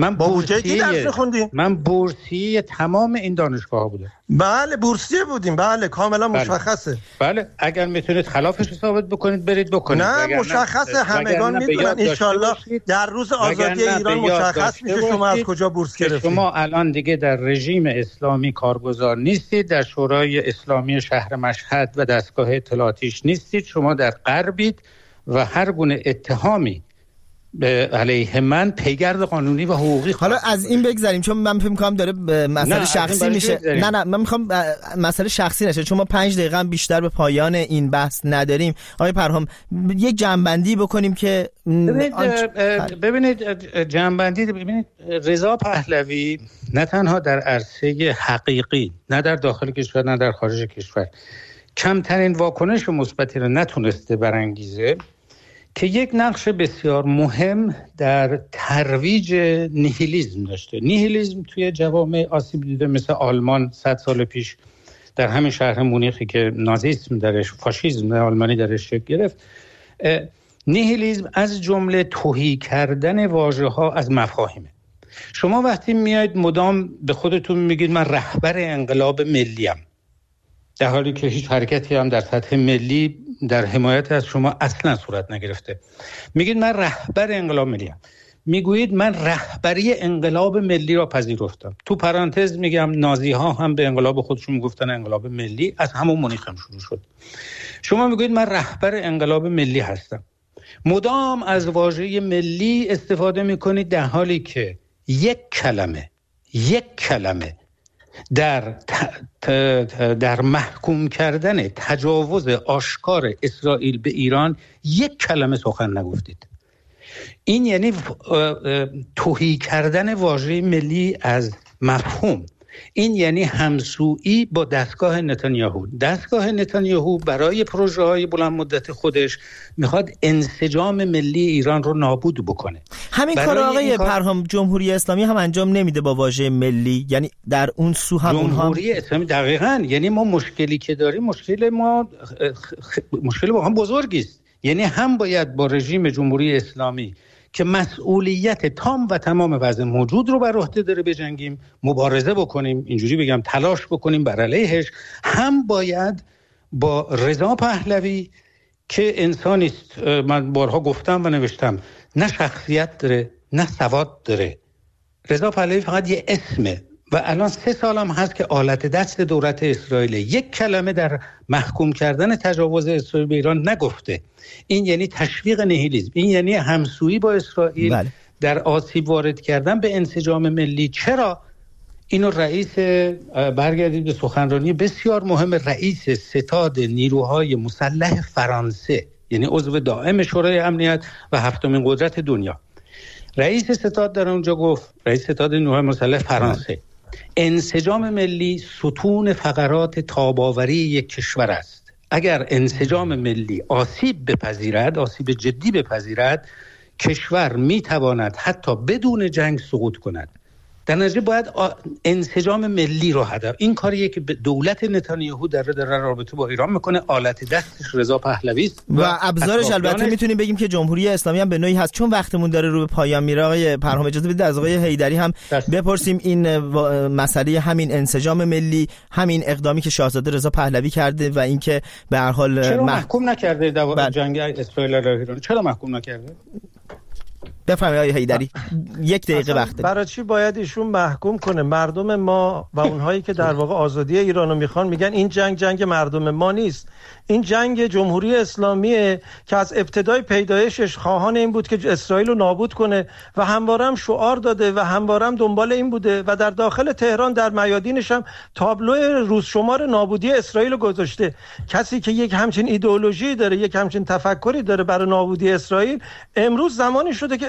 من بورسیه تمام این دانشگاه بوده.
بله بورسیه بودیم، بله کاملا مشخصه.
بله اگر میتونید خلافش رو ثابت بکنید برید بکنید.
نه مشخصه، همگان میدونن انشالله در روز آزادی ایران مشخص میشه شما از کجا بورس گرفتید.
شما الان دیگه در رژیم اسلامی کارگزار نیستید، در شورای اسلامی شهر مشهد و دستگاه اطلاعاتیش نیستید، شما در غربید و هر گونه اتهامی به علیه من پیگرد قانونی و حقوقی
حالا از این بگذاریم، چون من فکر می‌کنم داره مسئله شخصی میشه. نه من میخوام مسئله شخصی نشه، چون ما 5 دقیقه بیشتر به پایان این بحث نداریم. آقای پرهام یک جمع‌بندی بکنیم که
ببینید رضا پهلوی نه تنها در عرصه حقیقی، نه در داخل کشور نه در خارج کشور، کمترین واکنش مثبتی رو نتونسته برانگیزه که یک نقش بسیار مهم در ترویج نیهیلیسم داشته. نیهیلیسم توی جوامع آسیب دیده مثل آلمان 100 سال پیش در همین شهر مونیخی که نازیسم درش، فاشیسم آلمانی درش شکل گرفت. نیهیلیسم از جمله تهی کردن واژه‌ها از مفاهیمه. شما وقتی میاید مدام به خودتون میگید من رهبر انقلاب ملیم، در حالی که هیچ حرکتی هم در سطح ملی در حمایت از شما اصلا صورت نگرفته، میگید من رهبر انقلاب ملی ام، میگویید من رهبری انقلاب ملی را پذیرفتم. تو پرانتز میگم نازی ها هم به انقلاب خودشون میگفتن انقلاب ملی، از همون مونیخ هم شروع شد. شما میگویید من رهبر انقلاب ملی هستم، مدام از واژه ملی استفاده میکنید در حالی که یک کلمه در محکوم کردن تجاوز آشکار اسرائیل به ایران یک کلمه سخن نگفتید. این یعنی تهی کردن واژه ملی از مفهوم. این یعنی همسویی با دستگاه نتانیاهو. دستگاه نتانیاهو برای پروژه‌های بلند مدت خودش میخواد انسجام ملی ایران رو نابود بکنه.
همین کار آقای پرهام جمهوری اسلامی هم انجام نمیده با واژه ملی، یعنی در اون سو هم
جمهوری اسلامی دقیقاً، یعنی ما مشکلی که داریم مشکل با هم بزرگی است. یعنی هم باید با رژیم جمهوری اسلامی که مسئولیت تام و تمام وضع موجود رو بر عهده داره بجنگیم، مبارزه بکنیم، اینجوری بگم تلاش بکنیم بر علیهش، هم باید با رضا پهلوی که انسانی است، من بارها گفتم و نوشتم، نه شخصیت داره نه سواد داره. رضا پهلوی فقط یه اسمه و الان 3 سالم هست که آلت دست دولت اسرائیل، یک کلمه در محکوم کردن تجاوز اسرائیل به ایران نگفته. این یعنی تشویق نیهیلیسم، این یعنی همسویی با اسرائیل در آسیب وارد کردن به انسجام ملی. چرا؟ اینو برگردید به سخنرانی بسیار مهم رئیس ستاد نیروهای مسلح فرانسه، یعنی عضو دائم شورای امنیت و 7مین قدرت دنیا، رئیس ستاد در اونجا گفت، رئیس ستاد نیروهای مسلح فرانسه، انسجام ملی ستون فقرات تاب‌آوری یک کشور است. اگر انسجام ملی آسیب جدی بپذیرد، کشور میتواند حتی بدون جنگ سقوط کند. در نتیجه باید انسجام ملی رو هدف. این کاریه که دولت نتانیاهو در رابطه با ایران میکنه. آلت دستش رضا پهلوی است
و ابزارش البته میتونیم بگیم که جمهوری اسلامی هم به نوعی هست. چون وقتمون داره رو به پایان میره آقای پرهام، اجازه بدید از آقای حیدری هم بپرسیم این مسئله همین انسجام ملی، همین اقدامی که شاهزاده رضا پهلوی کرده و اینکه به هر حال
چرا محکوم نکرده جنگ اسرائیل علیه ایران، چرا محکوم نکرده؟
بفرمایید آقای حیدری، 1 دقیقه وقت دارید.
برای چی باید ایشون محکوم کنه؟ مردم ما و اونهایی که در واقع آزادی ایرانو میخوان میگن این جنگ مردم ما نیست، این جنگ جمهوری اسلامیه که از ابتدای پیدایشش خواهان این بود که اسرائیل رو نابود کنه و همواره هم شعار داده و همواره هم دنبال این بوده و در داخل تهران در میادینش هم تابلو روز شمار نابودی اسرائیل رو گذاشته. کسی که یک همچین ایدئولوژی داره، یک همچین تفکری داره برای نابودی اسرائیل، امروز زمانی شده که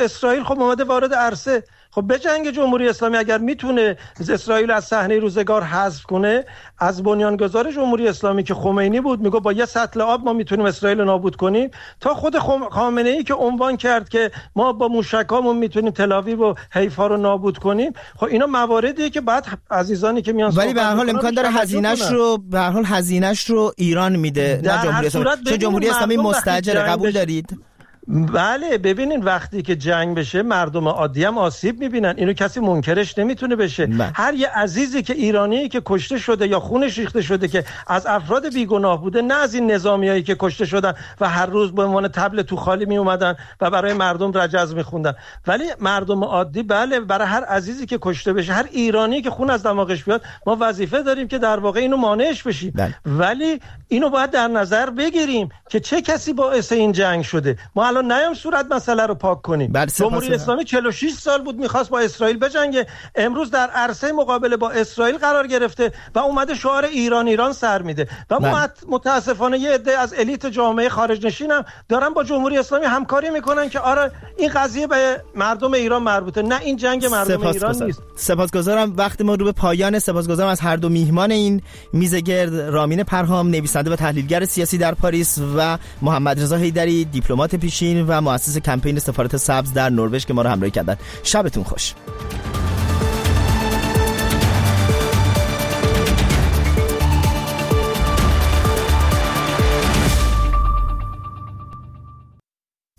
اسرائیل خب اومده وارد عرصه. خب به جنگ جمهوری اسلامی اگر میتونه اسرائیل از صحنه روزگار حذف کنه، از بنیانگذار جمهوری اسلامی که خمینی بود میگه با یه سطل آب ما میتونیم اسرائیل رو نابود کنیم، تا خود خامنه ای که عنوان کرد که ما با موشکامون میتونیم تل آویو و حیفا رو نابود کنیم. خب اینا مواردیه که بعد عزیزانی که میان،
ولی به هر حال امکان داره هزینه‌اش رو ایران میده نه جمهوری اسلامی. چون جمهوری اسلامی مستاجر، قبول دارید؟
بله ببینین وقتی که جنگ بشه مردم عادی هم آسیب میبینن، اینو کسی منکرش نمیتونه بشه. هر یه عزیزی که ایرانی که کشته شده یا خونش ریخته شده که از افراد بیگناه بوده، نه از این نظامیایی که کشته شدن و هر روز به عنوان طبل تو خالی می اومدن و برای مردم رجز میخوندن، ولی مردم عادی بله، برای هر عزیزی که کشته بشه، هر ایرانی که خون از دماغش بیاد، ما وظیفه داریم که در واقع اینو مانعش بشیم. ولی اینو باید در نظر بگیریم که چه کسی باعث این جنگ شده. ما الان نیام صورت مسئله رو پاک کنیم. جمهوری اسلامی 46 سال بود میخواست با اسرائیل بجنگه، امروز در عرصه مقابله با اسرائیل قرار گرفته و اومده شعار ایران سر میده و متاسفانه یه عده از الیت جامعه خارج نشین هم دارن با جمهوری اسلامی همکاری میکنن که آره این قضیه به مردم ایران مربوطه. نه، این جنگ مردم ایران نیست.
سپاسگزارم، وقت ما رو به پایان. سپاسگزارم از هر دو میهمان این میز گرد، رامین پرهام نویسنده و تحلیلگر سیاسی در پاریس و محمد رضا حیدری دیپلمات پیشین و مؤسس کمپین سفارت سبز در نروژ که ما رو همراهی کردن. شبتون خوش.